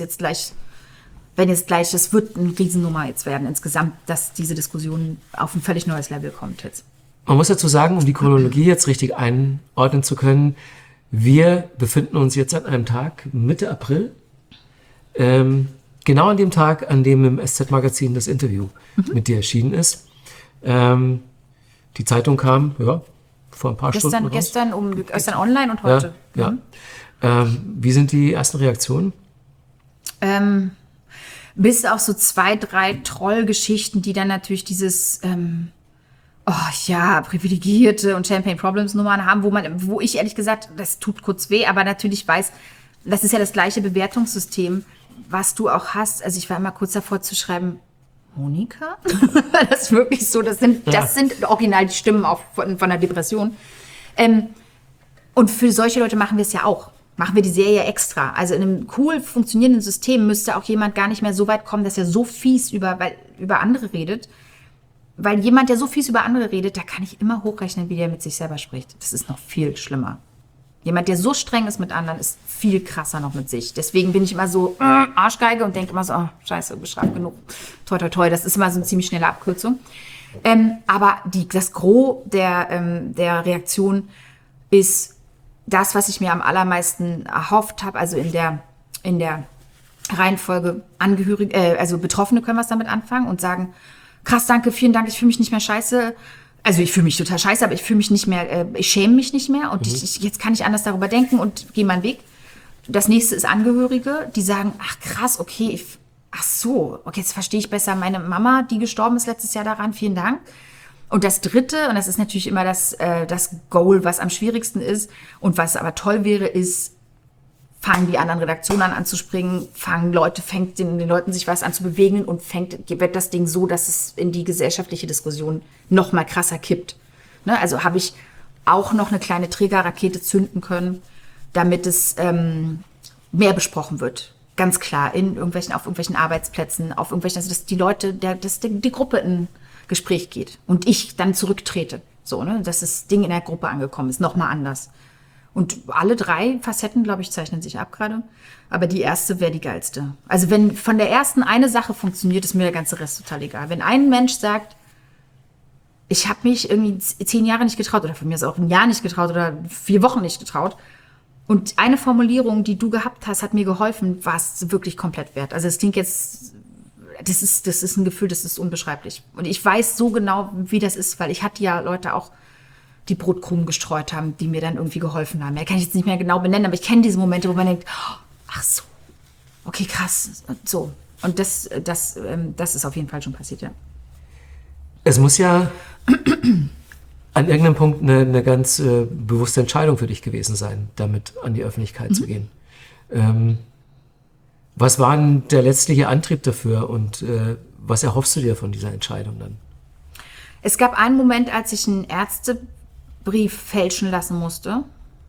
wird eine Riesennummer jetzt werden insgesamt, dass diese Diskussion auf ein völlig neues Level kommt jetzt. Man muss dazu sagen, um die Chronologie jetzt richtig einordnen zu können, wir befinden uns jetzt an einem Tag, Mitte April, genau an dem Tag, an dem im SZ-Magazin das Interview mit dir erschienen ist. Die Zeitung kam, vor ein paar Stunden raus. Gestern online und heute. Ja. Wie sind die ersten Reaktionen? Bis auf so 2, 3 Trollgeschichten, die dann natürlich dieses privilegierte und Champagne Problems Nummern haben, wo ich ehrlich gesagt, das tut kurz weh, aber natürlich weiß, das ist ja das gleiche Bewertungssystem, was du auch hast. Also ich war immer kurz davor zu schreiben, Monika? Das ist wirklich so, das sind original die Stimmen auch von der Depression. Und für solche Leute machen wir es ja auch. Machen wir die Serie extra. Also in einem cool funktionierenden System müsste auch jemand gar nicht mehr so weit kommen, dass er so fies über andere redet. Weil jemand, der so fies über andere redet, da kann ich immer hochrechnen, wie der mit sich selber spricht. Das ist noch viel schlimmer. Jemand, der so streng ist mit anderen, ist viel krasser noch mit sich. Deswegen bin ich immer so Arschgeige und denke immer so, scheiße, bestraft genug. Toi, toi, toi. Das ist immer so eine ziemlich schnelle Abkürzung. Aber das Gros der Reaktion ist das, was ich mir am allermeisten erhofft habe, also in der Reihenfolge Angehörige, also Betroffene können was damit anfangen und sagen, krass, danke, vielen Dank, ich fühle mich nicht mehr scheiße. Also ich fühle mich total scheiße, aber ich fühle mich nicht mehr, ich schäme mich nicht mehr und jetzt kann ich anders darüber denken und gehe meinen Weg. Das nächste ist Angehörige, die sagen, ach krass, okay, okay, jetzt verstehe ich besser meine Mama, die gestorben ist letztes Jahr daran, vielen Dank. Und das Dritte, und das ist natürlich immer das Goal, was am schwierigsten ist und was aber toll wäre, ist, fangen die anderen Redaktionen an anzuspringen, fängt den Leuten sich was an zu bewegen und wird das Ding so, dass es in die gesellschaftliche Diskussion noch mal krasser kippt. Ne? Also habe ich auch noch eine kleine Trägerrakete zünden können, damit es mehr besprochen wird. Ganz klar, auf irgendwelchen Arbeitsplätzen, auf irgendwelchen, also dass die Leute, dass die Gruppe in Gespräch geht und ich dann zurücktrete. So, ne? Dass das Ding in der Gruppe angekommen ist, noch mal anders. Und alle 3 Facetten, glaube ich, zeichnen sich ab gerade. Aber die erste wäre die geilste. Also wenn von der ersten eine Sache funktioniert, ist mir der ganze Rest total egal. Wenn ein Mensch sagt, ich habe mich irgendwie 10 Jahre nicht getraut oder von mir ist auch ein Jahr nicht getraut oder 4 Wochen nicht getraut und eine Formulierung, die du gehabt hast, hat mir geholfen, war es wirklich komplett wert. Also es klingt jetzt, das ist ein Gefühl, das ist unbeschreiblich. Und ich weiß so genau, wie das ist, weil ich hatte ja Leute auch, die Brotkrumen gestreut haben, die mir dann irgendwie geholfen haben. Ja, kann ich jetzt nicht mehr genau benennen, aber ich kenne diese Momente, wo man denkt, ach so, okay, krass, so. Und das ist auf jeden Fall schon passiert, ja. Es muss ja an irgendeinem Punkt eine ganz bewusste Entscheidung für dich gewesen sein, damit an die Öffentlichkeit zu gehen. Was war denn der letztliche Antrieb dafür und was erhoffst du dir von dieser Entscheidung dann? Es gab einen Moment, als ich einen Ärztebrief fälschen lassen musste,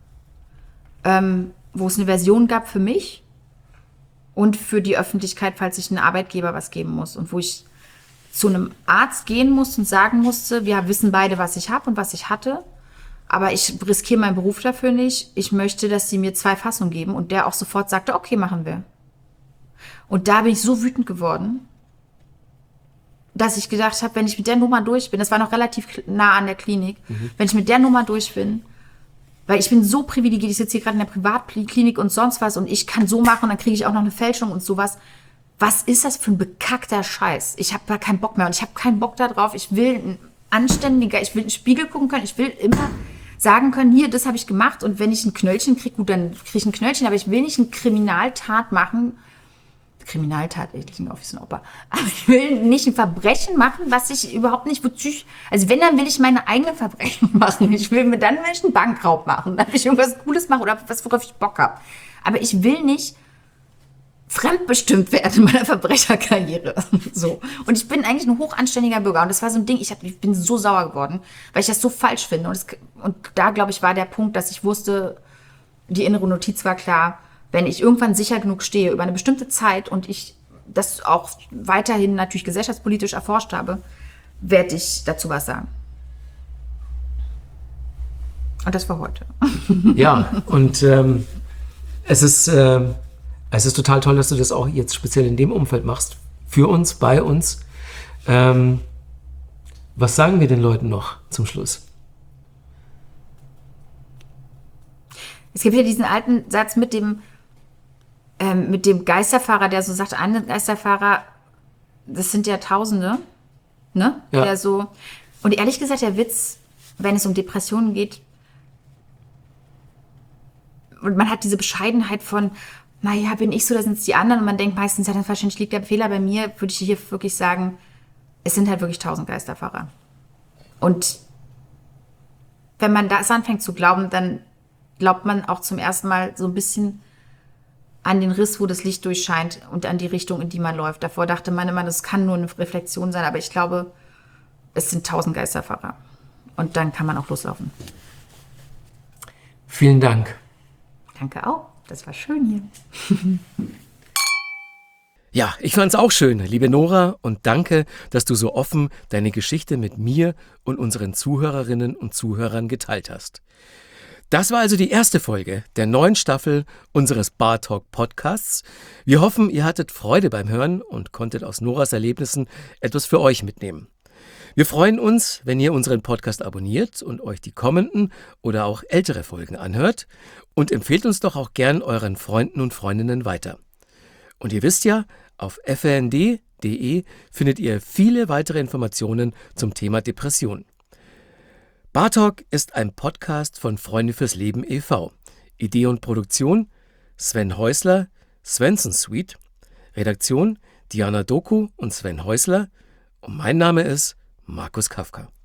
wo es eine Version gab für mich und für die Öffentlichkeit, falls ich einem Arbeitgeber was geben muss. Und wo ich zu einem Arzt gehen musste und sagen musste, wir wissen beide, was ich habe und was ich hatte, aber ich riskiere meinen Beruf dafür nicht. Ich möchte, dass sie mir 2 Fassungen geben. Und der auch sofort sagte, okay, machen wir. Und da bin ich so wütend geworden, dass ich gedacht habe, wenn ich mit der Nummer durch bin, das war noch relativ nah an der Klinik, wenn ich mit der Nummer durch bin, weil ich bin so privilegiert, ich sitze hier gerade in der Privatklinik und sonst was und ich kann so machen, dann kriege ich auch noch eine Fälschung und sowas. Was ist das für ein bekackter Scheiß? Ich habe da keinen Bock mehr und ich habe keinen Bock da drauf. Ich will ich will in den Spiegel gucken können, ich will immer sagen können, hier, das habe ich gemacht und wenn ich ein Knöllchen kriege, gut, dann kriege ich ein Knöllchen, aber ich will nicht eine Kriminaltat machen. Kriminaltat, ich klinge auf wie so ein Opa. Aber ich will nicht ein Verbrechen machen, was ich überhaupt nicht, also wenn, dann will ich meine eigenen Verbrechen machen. Ich will mir dann einen Bankraub machen, dann will ich irgendwas Cooles machen oder was, worauf ich Bock habe. Aber ich will nicht fremdbestimmt werden in meiner Verbrecherkarriere. So. Und ich bin eigentlich ein hochanständiger Bürger. Und das war so ein Ding, ich bin so sauer geworden, weil ich das so falsch finde. Und da, glaube ich, war der Punkt, dass ich wusste, die innere Notiz war klar, wenn ich irgendwann sicher genug stehe über eine bestimmte Zeit und ich das auch weiterhin natürlich gesellschaftspolitisch erforscht habe, werde ich dazu was sagen. Und das war heute. Ja, und es ist total toll, dass du das auch jetzt speziell in dem Umfeld machst. Für uns, bei uns. Was sagen wir den Leuten noch zum Schluss? Es gibt ja diesen alten Satz mit dem Geisterfahrer, der so sagt, ein Geisterfahrer, das sind ja Tausende, ne? Ja. Der so, und ehrlich gesagt, der Witz, wenn es um Depressionen geht, und man hat diese Bescheidenheit von, naja, bin ich so, da sind es die anderen, und man denkt meistens, ja, dann wahrscheinlich liegt der Fehler bei mir, würde ich hier wirklich sagen, es sind halt wirklich 1000 Geisterfahrer. Und wenn man das anfängt zu glauben, dann glaubt man auch zum ersten Mal so ein bisschen an den Riss, wo das Licht durchscheint und an die Richtung, in die man läuft. Davor dachte man immer, das kann nur eine Reflexion sein, aber ich glaube, es sind 1000 Geisterfahrer. Und dann kann man auch loslaufen. Vielen Dank. Danke auch. Das war schön hier. Ja, ich fand's auch schön, liebe Nora, und danke, dass du so offen deine Geschichte mit mir und unseren Zuhörerinnen und Zuhörern geteilt hast. Das war also die erste Folge der neuen Staffel unseres Bar Talk Podcasts. Wir hoffen, ihr hattet Freude beim Hören und konntet aus Noras Erlebnissen etwas für euch mitnehmen. Wir freuen uns, wenn ihr unseren Podcast abonniert und euch die kommenden oder auch ältere Folgen anhört und empfehlt uns doch auch gern euren Freunden und Freundinnen weiter. Und ihr wisst ja, auf frnd.de findet ihr viele weitere Informationen zum Thema Depression. Bartalk ist ein Podcast von Freunde fürs Leben e.V. Idee und Produktion Sven Häusler, Svensson Suite. Redaktion Diana Doku und Sven Häusler. Und mein Name ist Markus Kafka.